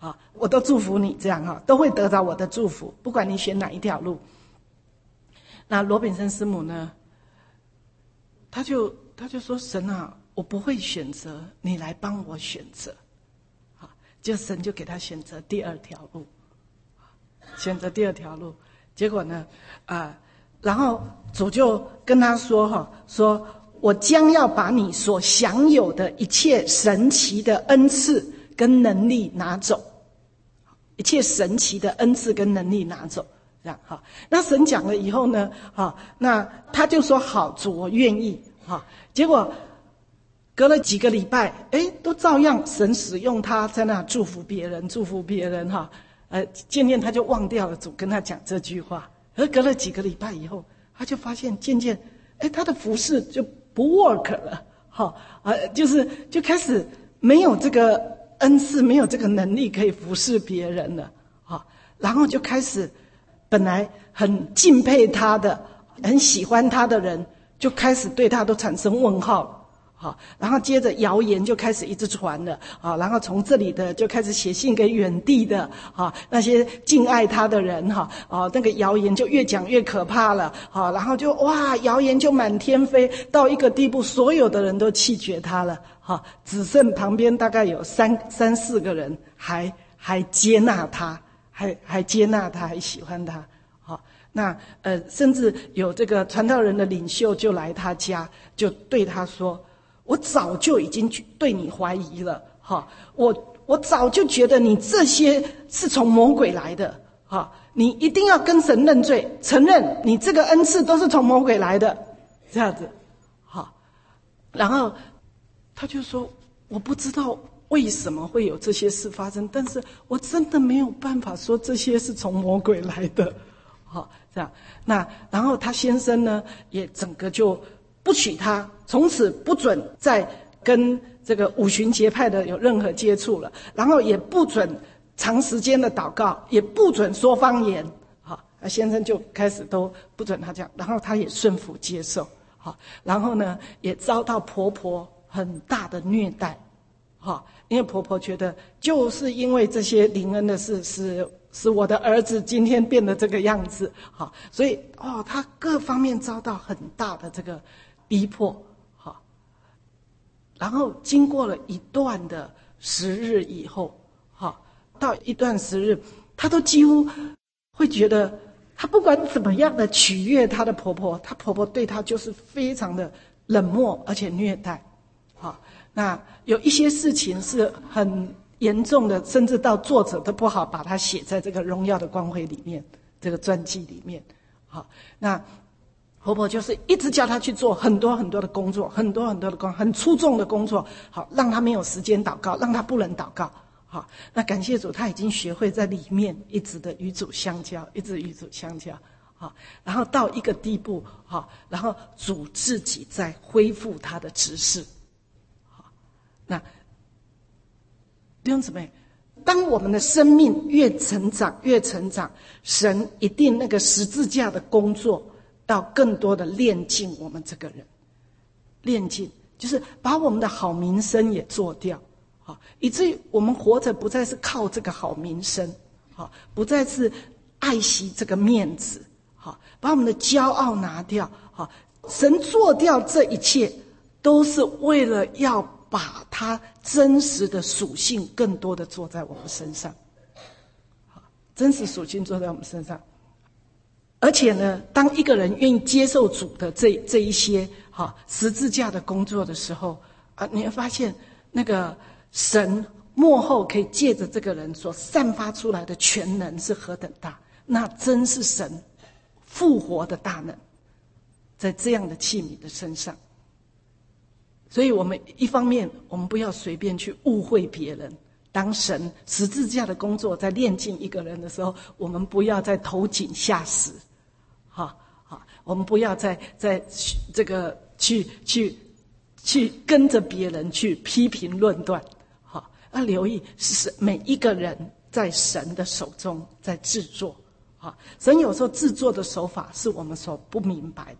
啊，我都祝福你这样哈，都会得到我的祝福，不管你选哪一条路。那罗炳生师母呢，他就他就说神啊，我不会选择，你来帮我选择。好，就神就给他选择第二条路，选择第二条路。结果呢，啊、呃，然后主就跟他说哈，说我将要把你所享有的一切神奇的恩赐跟能力拿走，一切神奇的恩赐跟能力拿走。这样哈，那神讲了以后呢，哈，那他就说好，主我愿意哈。结果隔了几个礼拜，哎，都照样神使用他在那祝福别人，祝福别人哈。呃，渐渐他就忘掉了主跟他讲这句话。而隔了几个礼拜以后，他就发现渐渐，哎，他的服事就不 work 了，哈，呃，就是就开始没有这个恩赐，没有这个能力可以服侍别人了，哈，然后就开始。本来很敬佩他的、很喜欢他的人，就开始对他都产生问号了。好，然后接着谣言就开始一直传了。好，然后从这里的就开始写信给远地的，好，那些敬爱他的人，哈，哦，那个谣言就越讲越可怕了。好，然后就哇，谣言就满天飞，到一个地步，所有的人都弃绝他了。好，只剩旁边大概有三三四个人还还接纳他。还还接纳他，还喜欢他，好，那呃，甚至有这个传道人的领袖就来他家，就对他说：“我早就已经对你怀疑了，哈，我我早就觉得你这些是从魔鬼来的，哈，你一定要跟神认罪，承认你这个恩赐都是从魔鬼来的，这样子，好，然后他就说：我不知道。”为什么会有这些事发生？但是我真的没有办法说这些是从魔鬼来的，好，这样。那然后他先生呢，也整个就不许他，从此不准再跟这个五旬节派的有任何接触了，然后也不准长时间的祷告，也不准说方言，好，那先生就开始都不准他讲，然后他也顺服接受，好，然后呢，也遭到婆婆很大的虐待。好，因为婆婆觉得就是因为这些灵恩的事，使使我的儿子今天变得这个样子，好，所以哦，他各方面遭到很大的这个逼迫，好，然后经过了一段的时日以后，好，到一段时日，他都几乎会觉得，他不管怎么样的取悦他的婆婆，他婆婆对他就是非常的冷漠而且虐待，好。那有一些事情是很严重的，甚至到作者都不好把它写在这个荣耀的光辉里面，这个传记里面。好，那婆婆就是一直叫他去做很多很多的工作，很多很多的工，很出众的工作，好，让他没有时间祷告，让他不能祷告。好，那感谢主，他已经学会在里面一直的与主相交，一直与主相交。好，然后到一个地步，好，然后主自己在恢复他的职事。那弟兄姊妹，当我们的生命越成长越成长，神一定那个十字架的工作要更多的炼净我们这个人，炼净就是把我们的好名声也做掉，好，以至于我们活着不再是靠这个好名声，好，不再是爱惜这个面子，好，把我们的骄傲拿掉，好，神做掉这一切都是为了要把他真实的属性更多的做在我们身上，好，真实属性做在我们身上。而且呢，当一个人愿意接受主的这这一些好十字架的工作的时候啊，你会发现那个神幕后可以借着这个人所散发出来的全能是何等大，那真是神复活的大能在这样的器皿的身上。所以我们一方面我们不要随便去误会别人，当神十字架的工作在炼净一个人的时候，我们不要再投井下石，好好，我们不要再再这个去去去跟着别人去批评论断，好，要留意是每一个人在神的手中在制作，好，神有时候制作的手法是我们所不明白的，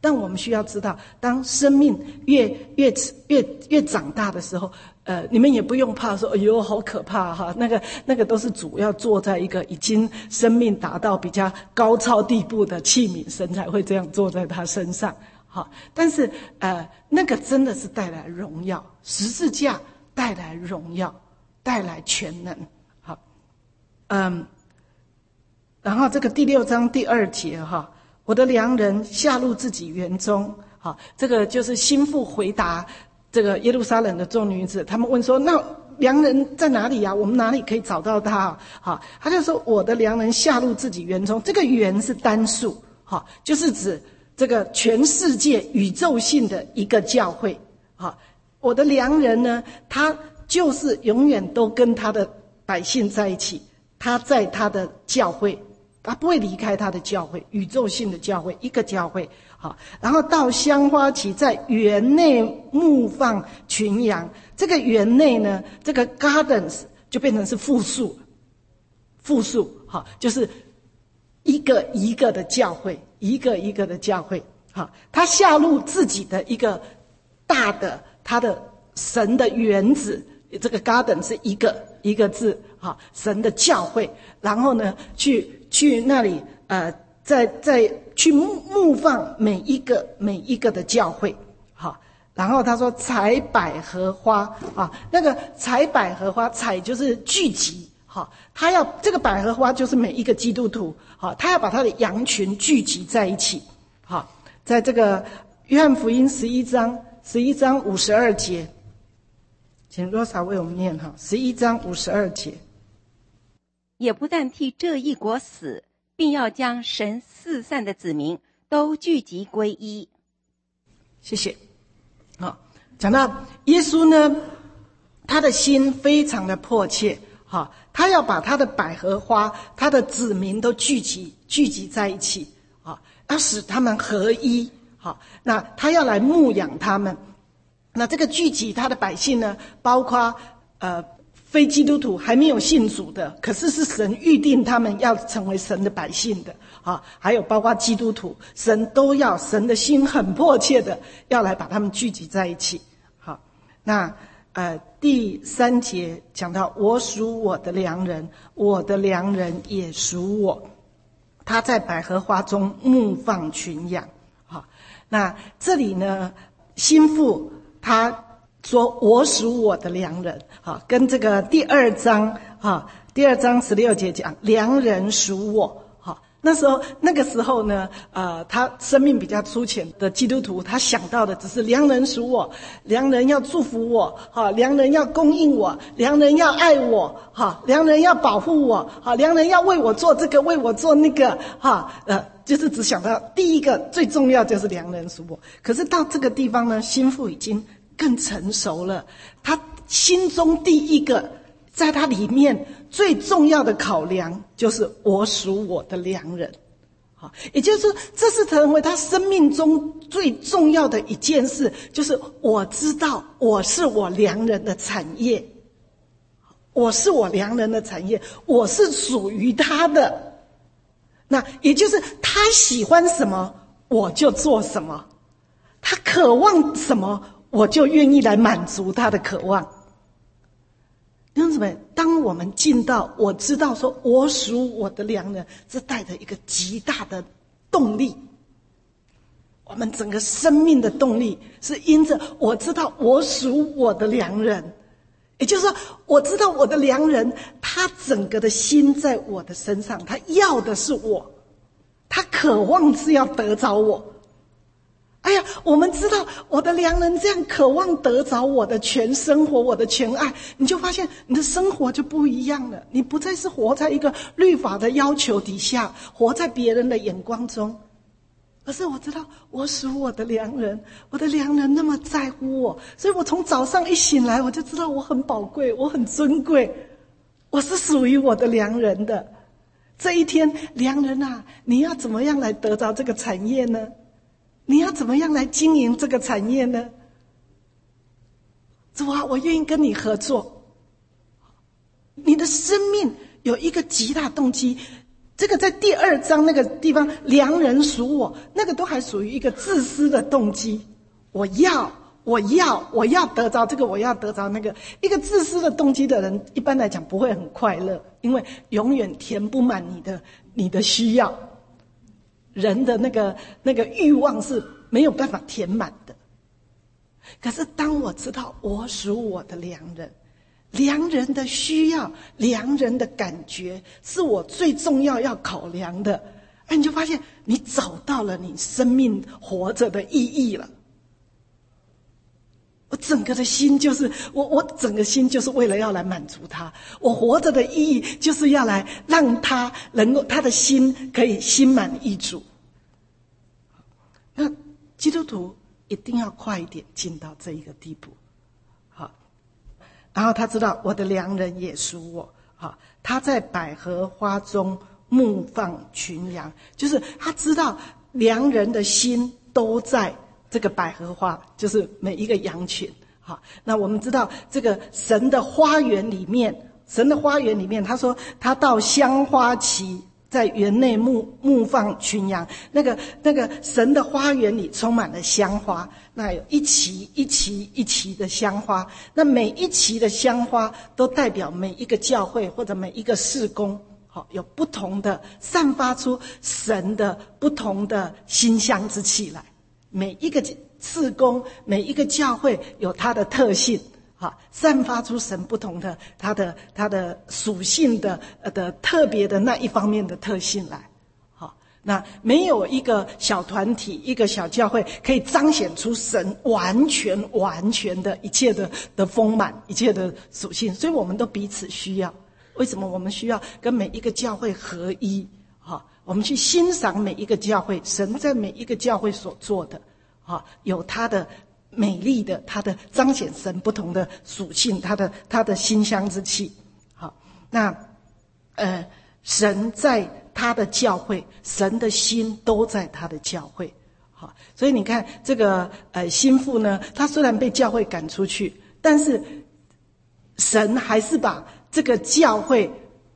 但我们需要知道，当生命越越越越长大的时候，呃，你们也不用怕说，哎呦，好可怕哈！那个那个都是主要坐在一个已经生命达到比较高超地步的器皿，神才会这样坐在他身上。好，但是呃，那个真的是带来荣耀，十字架带来荣耀，带来全能。好，嗯，然后这个第六章第二节哈，我的良人下入自己园中。好，这个就是心腹回答这个耶路撒冷的众女子，他们问说：“那良人在哪里呀、啊？我们哪里可以找到他？”好，他就说：“我的良人下入自己园中。”这个园是单数，好，就是指这个全世界宇宙性的一个教会。好，我的良人呢，他就是永远都跟他的百姓在一起，他在他的教会，他不会离开他的教会，宇宙性的教会，一个教会。好，然后到香花期，在园内牧放群羊。这个园内呢，这个 gardens 就变成是复数，复数，好，就是一个一个的教会，一个一个的教会。好，他下入自己的一个大的他的神的园子，这个 garden 是一个一个字，好，神的教会。然后呢，去去那里呃。在在去牧牧放每一个每一个的教会，好，然后他说采百合花啊，那个采百合花，采就是聚集，好，他要这个百合花就是每一个基督徒，好，他要把他的羊群聚集在一起，好，在这个约翰福音十一章十一章五十二节，请罗莎为我们念哈，十一章五十二节， 也不但替这一国死，并要将神四散的子民都聚集归一。 谢谢。好，讲到耶稣呢，他的心非常的迫切，好，他要把他的百合花，他的子民都聚集聚集在一起，好，要使他们合一。好，那他要来牧养他们。那这个聚集他的百姓呢，包括呃。非基督徒还没有信主的，可是是神预定他们要成为神的百姓的啊，还有包括基督徒，神都要，神的心很迫切的要来把他们聚集在一起。好，那呃第三节讲到我属我的良人，我的良人也属我，他在百合花中牧放群羊。好，那这里呢，心腹他说我属我的良人，好，跟这个第二章哈，第二章十六节讲良人属我。好，那时候那个时候呢，呃，他生命比较粗浅的基督徒，他想到的只是良人属我，良人要祝福我，哈，良人要供应我，良人要爱我，哈，良人要保护我，哈，良人要为我做这个，为我做那个，哈，呃，就是只想到第一个最重要就是良人属我。可是到这个地方呢，心腹已经更成熟了，他心中第一个在他里面最重要的考量就是我属我的良人。好，也就是说这是成为他生命中最重要的一件事，就是我知道我是我良人的产业，我是我良人的产业，我是属于他的。那也就是他喜欢什么我就做什么，他渴望什么我就愿意来满足他的渴望。弟兄姊妹，当我们进到我知道说我属我的良人，这带着一个极大的动力。我们整个生命的动力是因着我知道我属我的良人，也就是说我知道我的良人他整个的心在我的身上，他要的是我，他渴望是要得着我。哎呀，我们知道我的良人这样渴望得着我的全生活，我的全爱，你就发现你的生活就不一样了。你不再是活在一个律法的要求底下，活在别人的眼光中，而是我知道我属我的良人，我的良人那么在乎我，所以我从早上一醒来，我就知道我很宝贵，我很尊贵，我是属于我的良人的。这一天，良人啊，你要怎么样来得着这个产业呢？你要怎么样来经营这个产业呢？主啊，我愿意跟你合作。你的生命有一个极大动机， 这个在第二章那个地方，良人属我，那个都还属于一个自私的动机。我要，我要，我要得着这个，我要得着那个。一个自私的动机的人，一般来讲不会很快乐，因为永远填不满你的你的需要。人的那个那个欲望是没有办法填满的。可是当我知道我属我的良人，良人的需要，良人的感觉是我最重要要考量的，哎，你就发现你找到了你生命活着的意义了。我整个的心就是我，我整个心就是为了要来满足他。我活着的意义就是要来让他能够，他的心可以心满意足。那基督徒一定要快一点进到这一个地步，好。然后他知道我的良人也属我，好，他在百合花中牧放群羊，就是他知道良人的心都在这个百合花，就是每一个羊群。好，那我们知道这个神的花园里面，神的花园里面，他说他到香花期，在园内牧牧放群羊。那个那个神的花园里充满了香花，那有一期一期一期的香花，那每一期的香花都代表每一个教会或者每一个事工，好，有不同的散发出神的不同的馨香之气来。每一个事工，每一个教会有它的特性，好，散发出神不同的它的它的属性的呃的特别的那一方面的特性来。好，那没有一个小团体，一个小教会可以彰显出神完全完全的一切的的丰满，一切的属性，所以我们都彼此需要。为什么我们需要跟每一个教会合一？好，我们去欣赏每一个教会，神在每一个教会所做的，好，有他的美丽的，他的彰显神不同的属性，他的他的馨香之气。好，那呃，神在他的教会，神的心都在他的教会。好，所以你看这个呃心腹呢，他虽然被教会赶出去，但是神还是把这个教会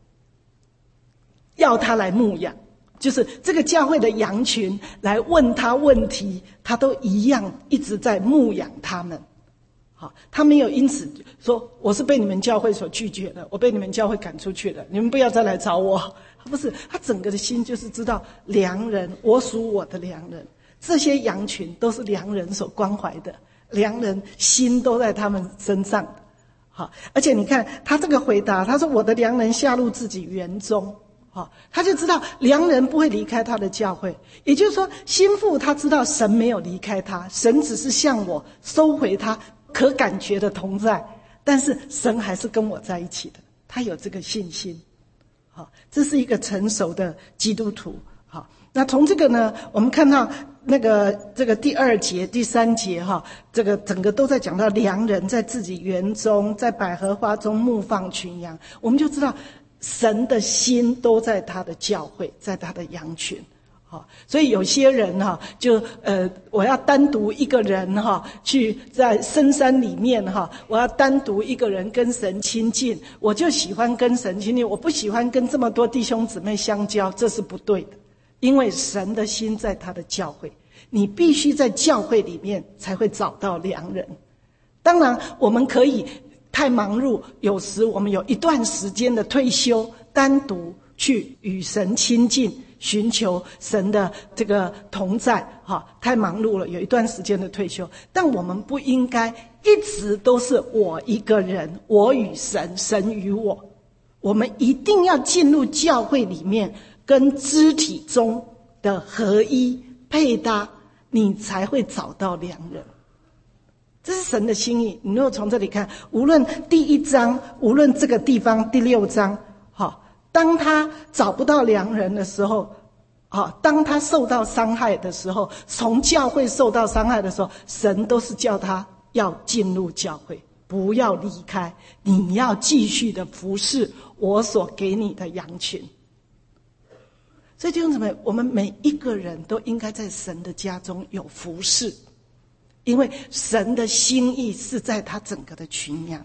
要他来牧养，就是这个教会的羊群来问他问题，他都一样一直在牧养他们。好，他没有因此说我是被你们教会所拒绝的，我被你们教会赶出去了，你们不要再来找我。他不是，他整个的心就是知道良人，我属我的良人，这些羊群都是良人所关怀的，良人心都在他们身上。好，而且你看他这个回答，他说我的良人下入自己园中。好，他就知道良人不会离开他的教会，也就是说心腹他知道神没有离开他，神只是向我收回他可感觉的同在，但是神还是跟我在一起的，他有这个信心。好，这是一个成熟的基督徒。好，那从这个呢，我们看到那个这个第二节第三节哈，这个整个都在讲到良人在自己园中，在百合花中牧放群羊，我们就知道神的心都在他的教会，在他的羊群。好，所以有些人哈，就呃，我要单独一个人哈，去在深山里面哈，我要单独一个人跟神亲近，我就喜欢跟神亲近，我不喜欢跟这么多弟兄姊妹相交，这是不对的。因为神的心在他的教会，你必须在教会里面才会找到良人。当然，我们可以太忙碌，有时我们有一段时间的退休，单独去与神亲近，寻求神的这个同在。哈，太忙碌了，有一段时间的退休，但我们不应该一直都是我一个人，我与神，神与我。我们一定要进入教会里面，跟肢体中的合一配搭，你才会找到良人。这是神的心意。你如果从这里看，无论第一章，无论这个地方第六章，好，当他找不到良人的时候，好，当他受到伤害的时候，从教会受到伤害的时候，神都是叫他要进入教会，不要离开，你要继续的服侍我所给你的羊群。所以弟兄姊妹，我们每一个人都应该在神的家中有服侍，因为神的心意是在他整个的群羊，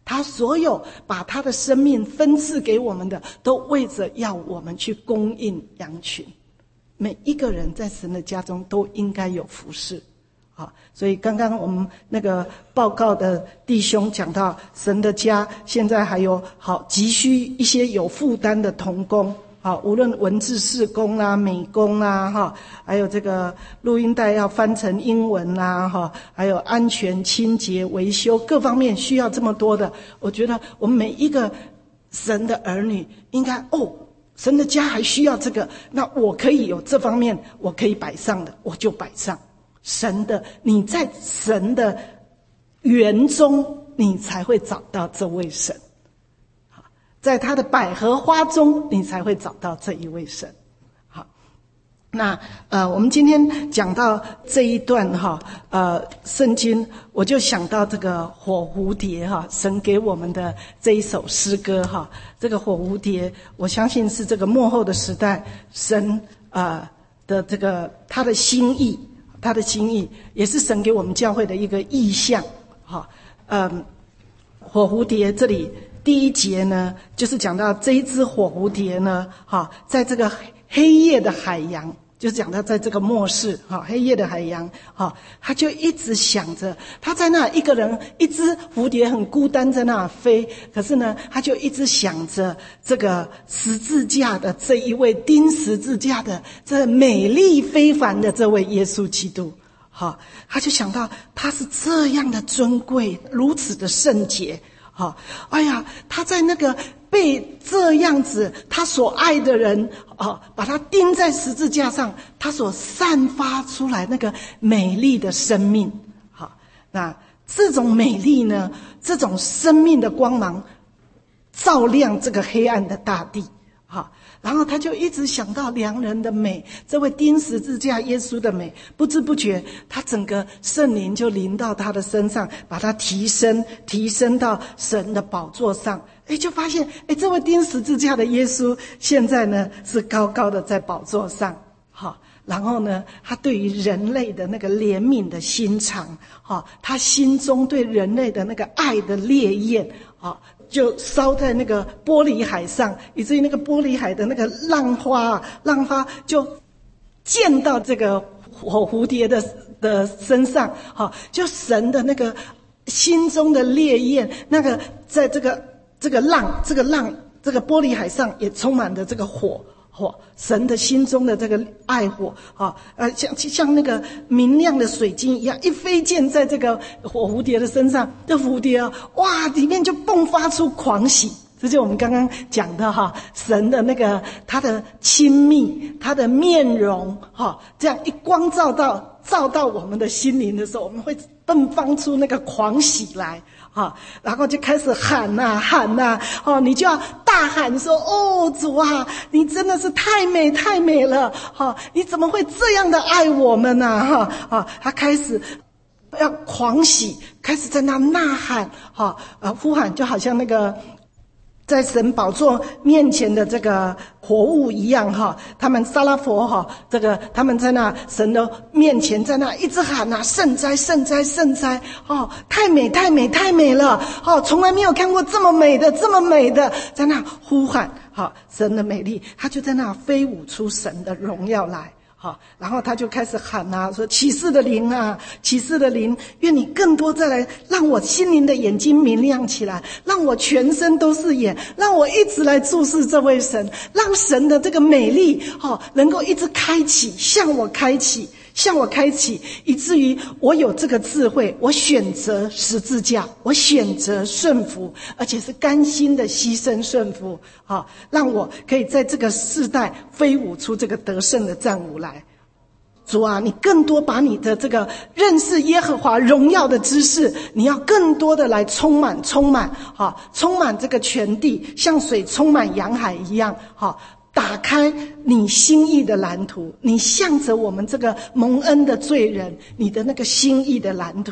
他所有把他的生命分赐给我们的，都为着要我们去供应羊群。每一个人在神的家中都应该有服事。好，所以刚刚我们那个报告的弟兄讲到，神的家现在还有好急需一些有负担的同工。好，无论文字事工啦、美工啦，哈，还有这个录音带要翻成英文啦，哈，还有安全、清洁、维修各方面需要这么多的，我觉得我们每一个神的儿女应该哦，神的家还需要这个，那我可以有这方面，我可以摆上的，我就摆上。神的，你在神的园中，你才会找到这位神。在他的百合花中，你才会找到这一位神。好，那呃，我们今天讲到这一段哈，呃，圣经我就想到这个火蝴蝶哈，神给我们的这一首诗歌哈，这个火蝴蝶，我相信是这个末后的时代神呃的这个他的心意，他的心意也是神给我们教会的一个意象哈，嗯，火蝴蝶这里。第一节呢，就是讲到这一只火蝴蝶呢，哈，在这个黑夜的海洋，就讲到在这个末世，哈，黑夜的海洋，哈，他就一直想着，他在那一个人，一只蝴蝶很孤单在那飞，可是呢，他就一直想着这个十字架的这一位钉十字架的这美丽非凡的这位耶稣基督。好，他就想到他是这样的尊贵，如此的圣洁。好，哎呀，他在那个被这样子他所爱的人啊，把他钉在十字架上，他所散发出来那个美丽的生命。好，那这种美丽呢，这种生命的光芒照亮这个黑暗的大地。好，然后他就一直想到良人的美，这位钉十字架耶稣的美，不知不觉他整个圣灵就临到他的身上，把他提升提升到神的宝座上。诶，就发现诶，这位钉十字架的耶稣现在呢是高高的在宝座上。好，然后呢他对于人类的那个怜悯的心肠，好，他心中对人类的那个爱的烈焰，好，就烧在那个玻璃海上，以至于那个玻璃海的那个浪花啊，浪花就溅到这个火蝴蝶的的身上，好，就神的那个心中的烈焰，那个在这个这个浪，这个浪，这个玻璃海上也充满了这个火。火，神的心中的这个爱火，啊，呃，像像那个明亮的水晶一样，一飞溅在这个火蝴蝶的身上，这蝴蝶啊，哇，里面就迸发出狂喜。这就我们刚刚讲的哈，神的那个他的亲密，他的面容，哈，这样一光照到照到我们的心灵的时候，我们会迸发出那个狂喜来。好，然后就开始喊呐、啊、喊呐、啊，哦，你就要大喊说：“哦，主啊，你真的是太美太美了！哈、哦，你怎么会这样的爱我们呢、啊？哈啊，他开始要狂喜，开始在那呐喊，哈、哦，啊，呼喊，就好像那个在神宝座面前的这个活物一样，哈，他们撒拉佛哈，这个他们在那神的面前，在那一直喊呐、啊，圣哉圣哉圣哉，哦，太美太美太美了，哦，从来没有看过这么美的这么美的，在那呼喊，好，神的美丽，他就在那飞舞出神的荣耀来。好，然后他就开始喊啊，说启示的灵啊，启示的灵，愿你更多再来让我心灵的眼睛明亮起来，让我全身都是眼，让我一直来注视这位神，让神的这个美丽，哦，能够一直开启，向我开启，向我开启，以至于我有这个智慧，我选择十字架，我选择顺服，而且是甘心的牺牲顺服，好，让我可以在这个世代飞舞出这个得胜的战舞来。主啊，你更多把你的这个认识耶和华荣耀的知识，你要更多的来充满充满，好，充满这个全地，像水充满洋海一样，好，打开你心意的蓝图，你向着我们这个蒙恩的罪人，你的那个心意的蓝图，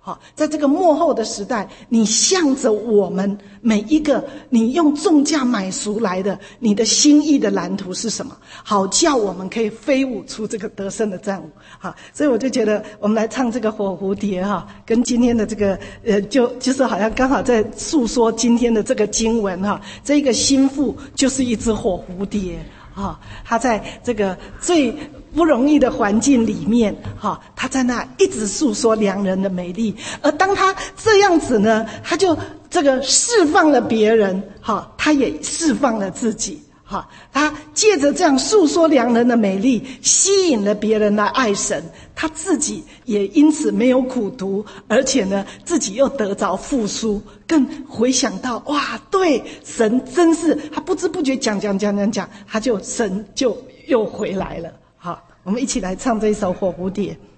好，在这个末后的时代，你向着我们每一个，你用重价买赎来的，你的心意的蓝图是什么？好叫我们可以飞舞出这个得胜的战舞。好，所以我就觉得我们来唱这个火蝴蝶哈，跟今天的这个呃，就就是好像刚好在诉说今天的这个经文哈。这个心腹就是一只火蝴蝶啊，他在这个最不容易的环境里面，哈，他在那一直诉说良人的美丽。而当他这样子呢，他就这个释放了别人，哈，他也释放了自己，哈，他借着这样诉说良人的美丽，吸引了别人来爱神，他自己也因此没有苦读，而且呢，自己又得着复苏，更回想到哇，对，神真是他不知不觉讲讲讲讲讲，他就神就又回来了。好，我们一起来唱这一首《火蝴蝶》。